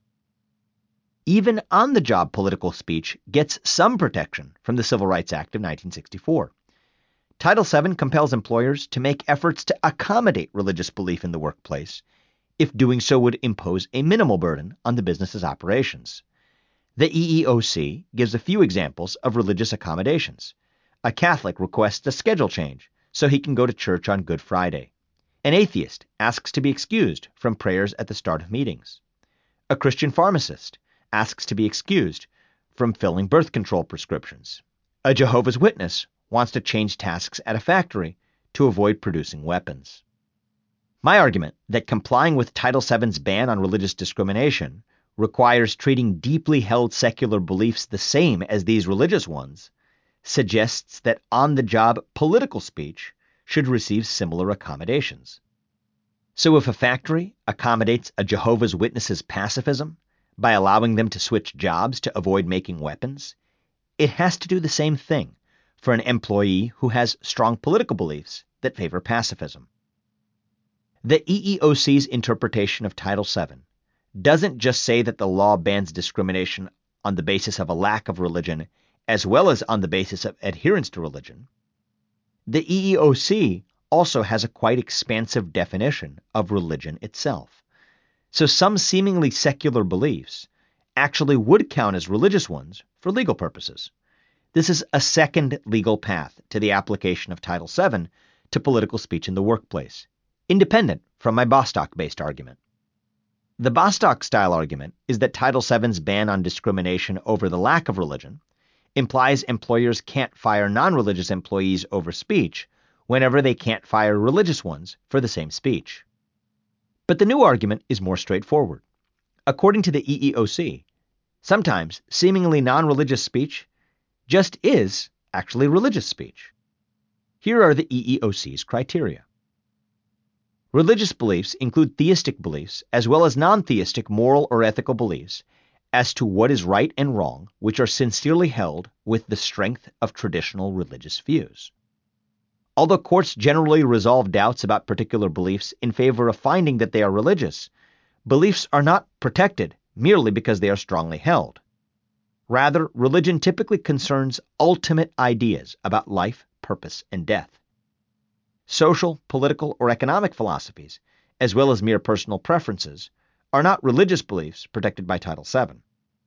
Even on-the-job political speech gets some protection from the Civil Rights Act of 1964. Title VII compels employers to make efforts to accommodate religious belief in the workplace, if doing so would impose a minimal burden on the business's operations. The EEOC gives a few examples of religious accommodations. A Catholic requests a schedule change so he can go to church on Good Friday. An atheist asks to be excused from prayers at the start of meetings. A Christian pharmacist asks to be excused from filling birth control prescriptions. A Jehovah's Witness wants to change tasks at a factory to avoid producing weapons. My argument that complying with Title VII's ban on religious discrimination requires treating deeply held secular beliefs the same as these religious ones suggests that on-the-job political speech should receive similar accommodations. So if a factory accommodates a Jehovah's Witness's pacifism by allowing them to switch jobs to avoid making weapons, it has to do the same thing for an employee who has strong political beliefs that favor pacifism. The EEOC's interpretation of Title VII doesn't just say that the law bans discrimination on the basis of a lack of religion as well as on the basis of adherence to religion. The EEOC also has a quite expansive definition of religion itself. So some seemingly secular beliefs actually would count as religious ones for legal purposes. This is a second legal path to the application of Title VII to political speech in the workplace, independent from my Bostock-based argument. The Bostock-style argument is that Title VII's ban on discrimination over the lack of religion implies employers can't fire non-religious employees over speech whenever they can't fire religious ones for the same speech. But the new argument is more straightforward. According to the EEOC, sometimes seemingly non-religious speech just is actually religious speech. Here are the EEOC's criteria. Religious beliefs include theistic beliefs as well as non-theistic moral or ethical beliefs as to what is right and wrong, which are sincerely held with the strength of traditional religious views. Although courts generally resolve doubts about particular beliefs in favor of finding that they are religious, beliefs are not protected merely because they are strongly held. Rather, religion typically concerns ultimate ideas about life, purpose, and death. Social, political, or economic philosophies, as well as mere personal preferences, are not religious beliefs protected by Title VII.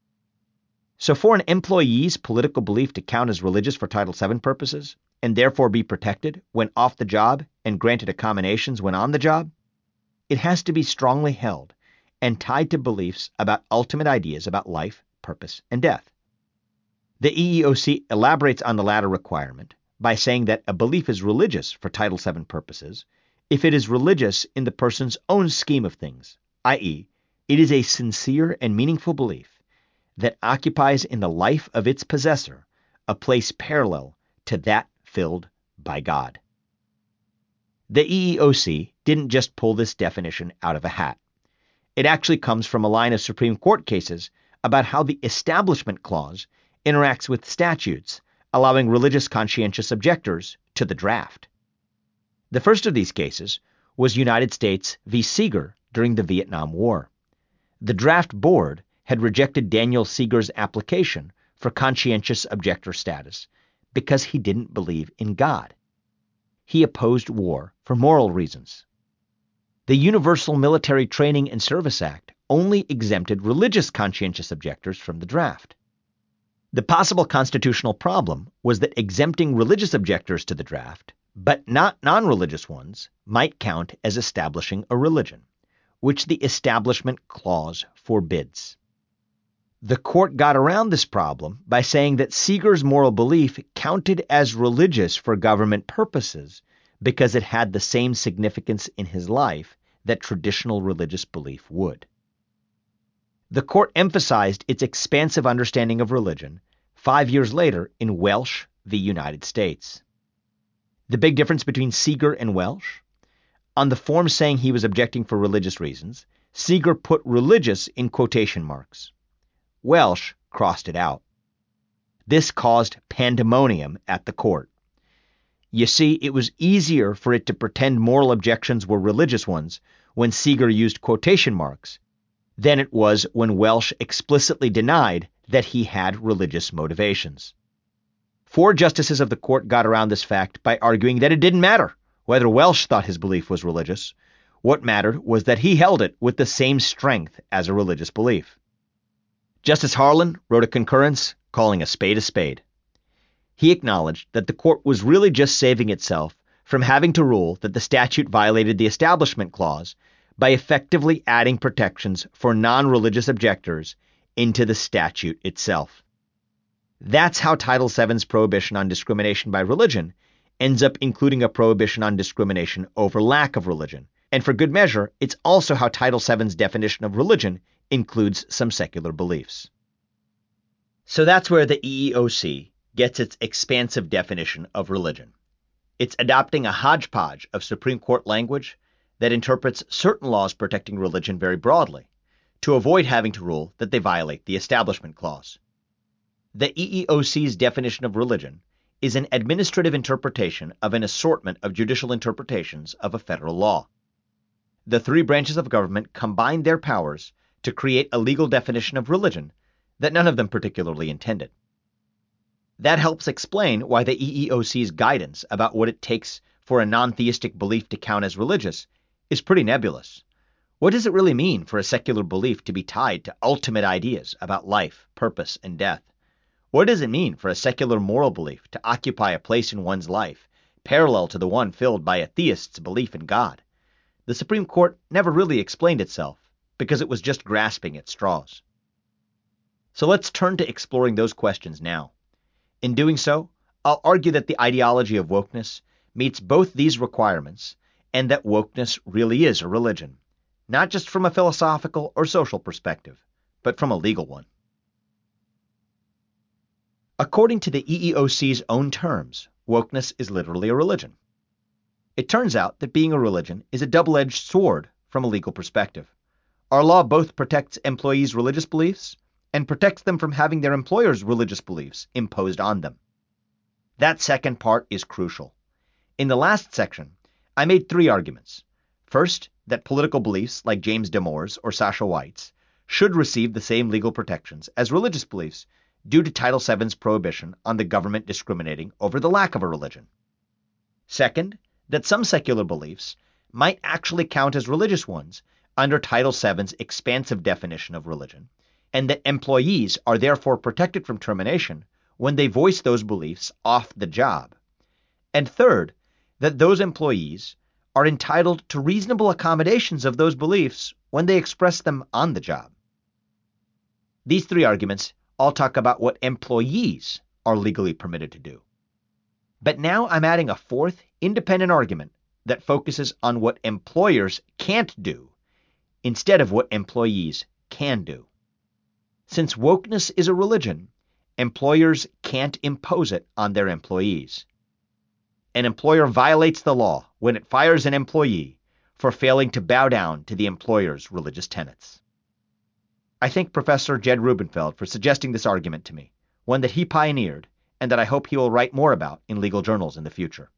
So for an employee's political belief to count as religious for Title VII purposes, and therefore be protected when off the job and granted accommodations when on the job, it has to be strongly held and tied to beliefs about ultimate ideas about life, purpose, and death. The EEOC elaborates on the latter requirement by saying that a belief is religious for Title VII purposes if it is religious in the person's own scheme of things, i.e., it is a sincere and meaningful belief that occupies in the life of its possessor a place parallel to that filled by God. The EEOC didn't just pull this definition out of a hat. It actually comes from a line of Supreme Court cases about how the Establishment Clause interacts with statutes allowing religious conscientious objectors to the draft. The first of these cases was United States v. Seeger during the Vietnam War. The draft board had rejected Daniel Seeger's application for conscientious objector status because he didn't believe in God. He opposed war for moral reasons. The Universal Military Training and Service Act only exempted religious conscientious objectors from the draft. The possible constitutional problem was that exempting religious objectors to the draft, but not non-religious ones, might count as establishing a religion, which the Establishment Clause forbids. The court got around this problem by saying that Seeger's moral belief counted as religious for government purposes because it had the same significance in his life that traditional religious belief would. The court emphasized its expansive understanding of religion 5 years later in Welsh v. United States. The big difference between Seeger and Welsh? On the form saying he was objecting for religious reasons, Seeger put religious in quotation marks. Welsh crossed it out. This caused pandemonium at the court. You see, it was easier for it to pretend moral objections were religious ones when Seeger used quotation marks than it was when Welsh explicitly denied that he had religious motivations. 4 justices of the court got around this fact by arguing that it didn't matter whether Welsh thought his belief was religious. What mattered was that he held it with the same strength as a religious belief. Justice Harlan wrote a concurrence calling a spade a spade. He acknowledged that the court was really just saving itself from having to rule that the statute violated the Establishment Clause by effectively adding protections for non-religious objectors into the statute itself. That's how Title VII's prohibition on discrimination by religion ends up including a prohibition on discrimination over lack of religion. And for good measure, it's also how Title VII's definition of religion includes some secular beliefs. So that's where the EEOC gets its expansive definition of religion. It's adopting a hodgepodge of Supreme Court language that interprets certain laws protecting religion very broadly, to avoid having to rule that they violate the Establishment Clause. The EEOC's definition of religion is an administrative interpretation of an assortment of judicial interpretations of a federal law. The 3 branches of government combine their powers to create a legal definition of religion that none of them particularly intended. That helps explain why the EEOC's guidance about what it takes for a non-theistic belief to count as religious is pretty nebulous. What does it really mean for a secular belief to be tied to ultimate ideas about life, purpose, and death? What does it mean for a secular moral belief to occupy a place in one's life parallel to the one filled by a theist's belief in God? The Supreme Court never really explained itself because it was just grasping at straws. So let's turn to exploring those questions now. In doing so, I'll argue that the ideology of wokeness meets both these requirements and that wokeness really is a religion, not just from a philosophical or social perspective, but from a legal one. According to the EEOC's own terms, wokeness is literally a religion. It turns out that being a religion is a double-edged sword from a legal perspective. Our law both protects employees' religious beliefs and protects them from having their employers' religious beliefs imposed on them. That second part is crucial. In the last section, I made 3 arguments. First, that political beliefs like James Damore's or Sasha White's should receive the same legal protections as religious beliefs due to Title VII's prohibition on the government discriminating over the lack of a religion. Second, that some secular beliefs might actually count as religious ones under Title VII's expansive definition of religion, and that employees are therefore protected from termination when they voice those beliefs off the job. And third, that those employees are entitled to reasonable accommodations of those beliefs when they express them on the job. These 3 arguments all talk about what employees are legally permitted to do. But now I'm adding a 4th independent argument that focuses on what employers can't do instead of what employees can do. Since wokeness is a religion, employers can't impose it on their employees. An employer violates the law when it fires an employee for failing to bow down to the employer's religious tenets. I thank Professor Jed Rubenfeld for suggesting this argument to me, one that he pioneered and that I hope he will write more about in legal journals in the future.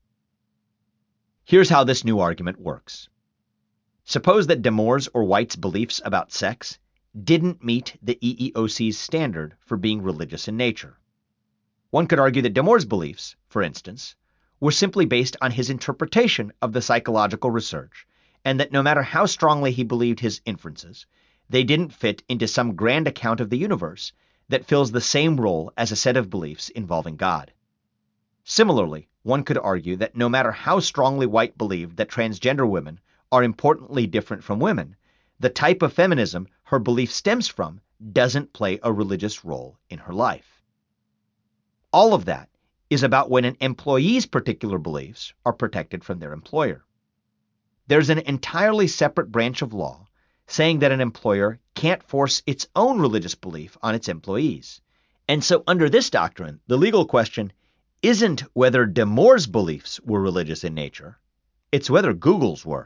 Here's how this new argument works. Suppose that Damore's or White's beliefs about sex didn't meet the EEOC's standard for being religious in nature. One could argue that Damore's beliefs, for instance, were simply based on his interpretation of the psychological research, and that no matter how strongly he believed his inferences, they didn't fit into some grand account of the universe that fills the same role as a set of beliefs involving God. Similarly, one could argue that no matter how strongly White believed that transgender women are importantly different from women, the type of feminism her belief stems from doesn't play a religious role in her life. All of that is about when an employee's particular beliefs are protected from their employer. There's an entirely separate branch of law saying that an employer can't force its own religious belief on its employees. And so under this doctrine, the legal question isn't whether Damore's beliefs were religious in nature, it's whether Google's were.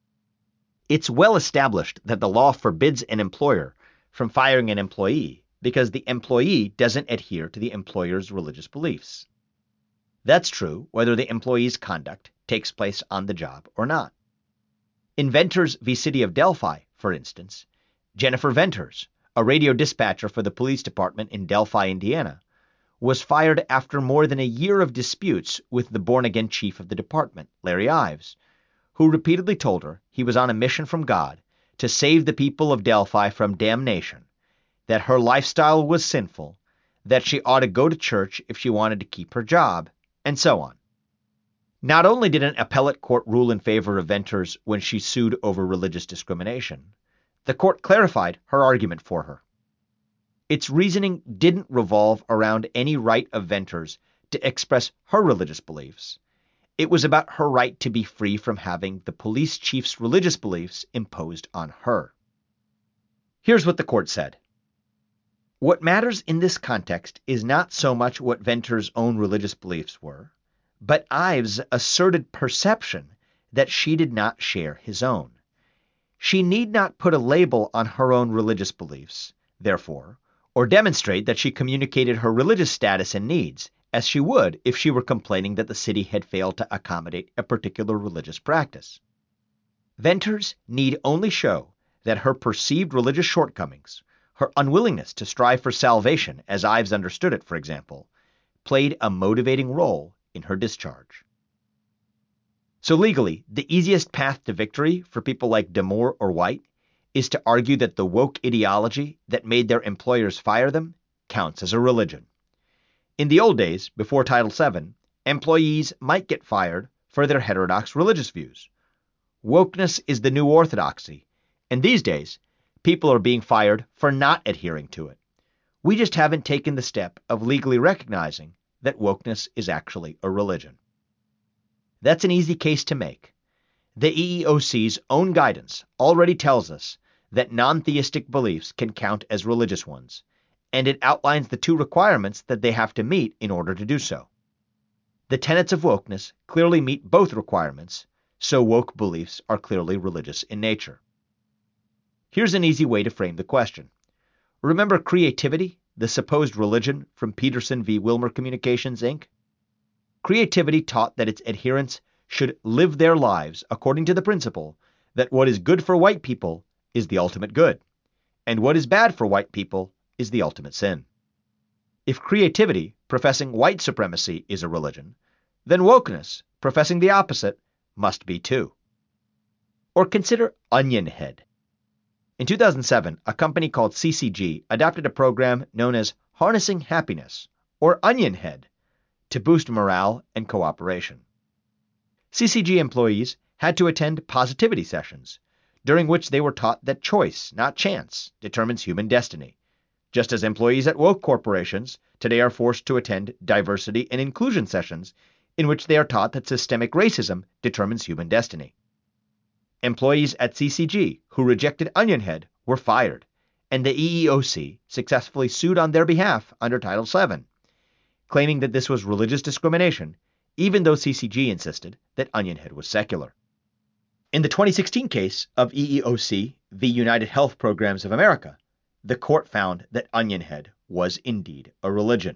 It's well established that the law forbids an employer from firing an employee because the employee doesn't adhere to the employer's religious beliefs. That's true whether the employee's conduct takes place on the job or not. In Venters v. City of Delphi, for instance, Jennifer Venters, a radio dispatcher for the police department in Delphi, Indiana, was fired after more than a year of disputes with the born-again chief of the department, Larry Ives, who repeatedly told her he was on a mission from God to save the people of Delphi from damnation, that her lifestyle was sinful, that she ought to go to church if she wanted to keep her job, and so on. Not only did an appellate court rule in favor of Venters when she sued over religious discrimination, the court clarified her argument for her. Its reasoning didn't revolve around any right of Venters to express her religious beliefs. It was about her right to be free from having the police chief's religious beliefs imposed on her. Here's what the court said. What matters in this context is not so much what Venters' own religious beliefs were, but Ives' asserted perception that she did not share his own. She need not put a label on her own religious beliefs, therefore, or demonstrate that she communicated her religious status and needs, as she would if she were complaining that the city had failed to accommodate a particular religious practice. Venters need only show that her perceived religious shortcomings, her unwillingness to strive for salvation, as Ives understood it, for example, played a motivating role in her discharge. So legally, the easiest path to victory for people like Damore or White is to argue that the woke ideology that made their employers fire them counts as a religion. In the old days, before Title VII, employees might get fired for their heterodox religious views. Wokeness is the new orthodoxy, and these days, people are being fired for not adhering to it. We just haven't taken the step of legally recognizing that wokeness is actually a religion. That's an easy case to make. The EEOC's own guidance already tells us that non-theistic beliefs can count as religious ones, and it outlines the two requirements that they have to meet in order to do so. The tenets of wokeness clearly meet both requirements, so woke beliefs are clearly religious in nature. Here's an easy way to frame the question. Remember Creativity, the supposed religion from Peterson v. Wilmer Communications, Inc.? Creativity taught that its adherents should live their lives according to the principle that what is good for white people is the ultimate good, and what is bad for white people is the ultimate sin. If Creativity, professing white supremacy, is a religion, then wokeness, professing the opposite, must be too. Or consider Onion Head. In 2007, a company called CCG adopted a program known as Harnessing Happiness, or Onion Head, to boost morale and cooperation. CCG employees had to attend positivity sessions, during which they were taught that choice, not chance, determines human destiny, just as employees at woke corporations today are forced to attend diversity and inclusion sessions, in which they are taught that systemic racism determines human destiny. Employees at CCG who rejected Onion Head were fired, and the EEOC successfully sued on their behalf under Title VII, claiming that this was religious discrimination, even though CCG insisted that Onion Head was secular. In the 2016 case of EEOC v. United Health Programs of America, the court found that Onion Head was indeed a religion.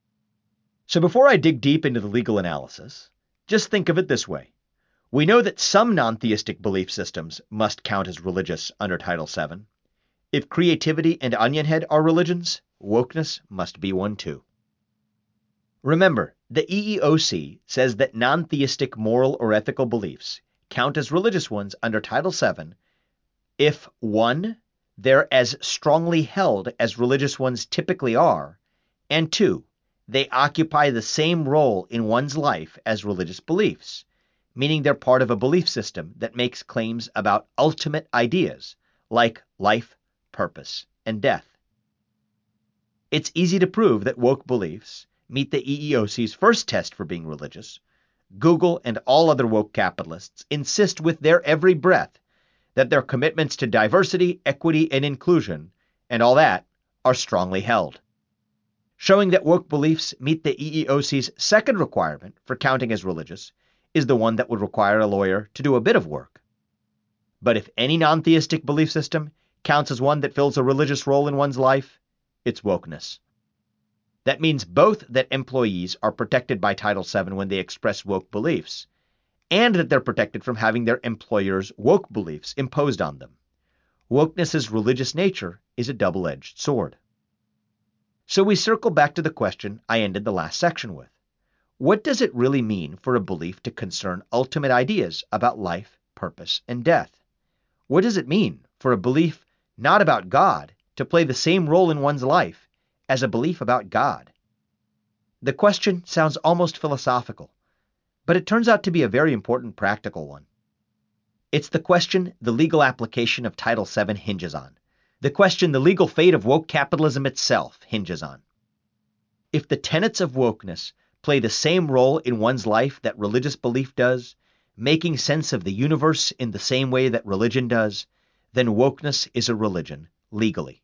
So before I dig deep into the legal analysis, just think of it this way. We know that some non-theistic belief systems must count as religious under Title VII. If Creativity and Onion Head are religions, wokeness must be one too. Remember, the EEOC says that non-theistic moral or ethical beliefs count as religious ones under Title VII if 1. They're as strongly held as religious ones typically are, and 2. They occupy the same role in one's life as religious beliefs, meaning they're part of a belief system that makes claims about ultimate ideas like life, purpose, and death. It's easy to prove that woke beliefs meet the EEOC's first test for being religious. Google and all other woke capitalists insist with their every breath that their commitments to diversity, equity, and inclusion, and all that, are strongly held. Showing that woke beliefs meet the EEOC's second requirement for counting as religious is the one that would require a lawyer to do a bit of work. But if any non-theistic belief system counts as one that fills a religious role in one's life, it's wokeness. That means both that employees are protected by Title VII when they express woke beliefs, and that they're protected from having their employers' woke beliefs imposed on them. Wokeness's religious nature is a double-edged sword. So we circle back to the question I ended the last section with. What does it really mean for a belief to concern ultimate ideas about life, purpose, and death? What does it mean for a belief not about God to play the same role in one's life as a belief about God? The question sounds almost philosophical, but it turns out to be a very important practical one. It's the question the legal application of Title VII hinges on, the question the legal fate of woke capitalism itself hinges on. If the tenets of wokeness play the same role in one's life that religious belief does, making sense of the universe in the same way that religion does, then wokeness is a religion legally.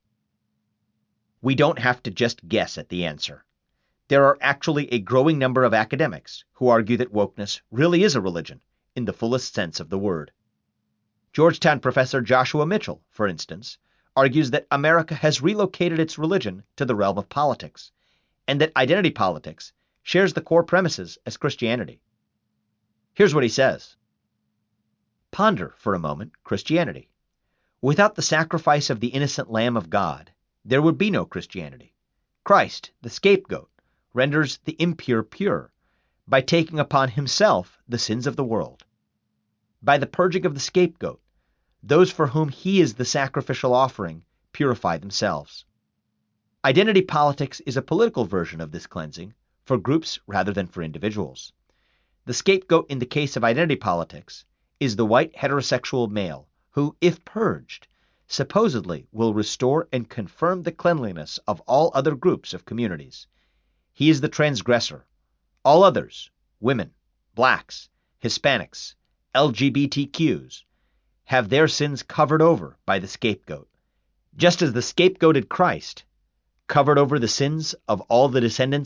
We don't have to just guess at the answer. There are actually a growing number of academics who argue that wokeness really is a religion in the fullest sense of the word. Georgetown professor Joshua Mitchell, for instance, argues that America has relocated its religion to the realm of politics, and that identity politics shares the core premises as Christianity. Here's what he says. Ponder for a moment Christianity. Without the sacrifice of the innocent Lamb of God, there would be no Christianity. Christ, the scapegoat, renders the impure pure by taking upon himself the sins of the world. By the purging of the scapegoat, those for whom he is the sacrificial offering purify themselves. Identity politics is a political version of this cleansing for groups rather than for individuals. The scapegoat in the case of identity politics is the white heterosexual male who, if purged, supposedly will restore and confirm the cleanliness of all other groups of communities. He is the transgressor. All others, women, blacks, Hispanics, LGBTQs, have their sins covered over by the scapegoat. Just as the scapegoated Christ, covered over the sins of all the descendants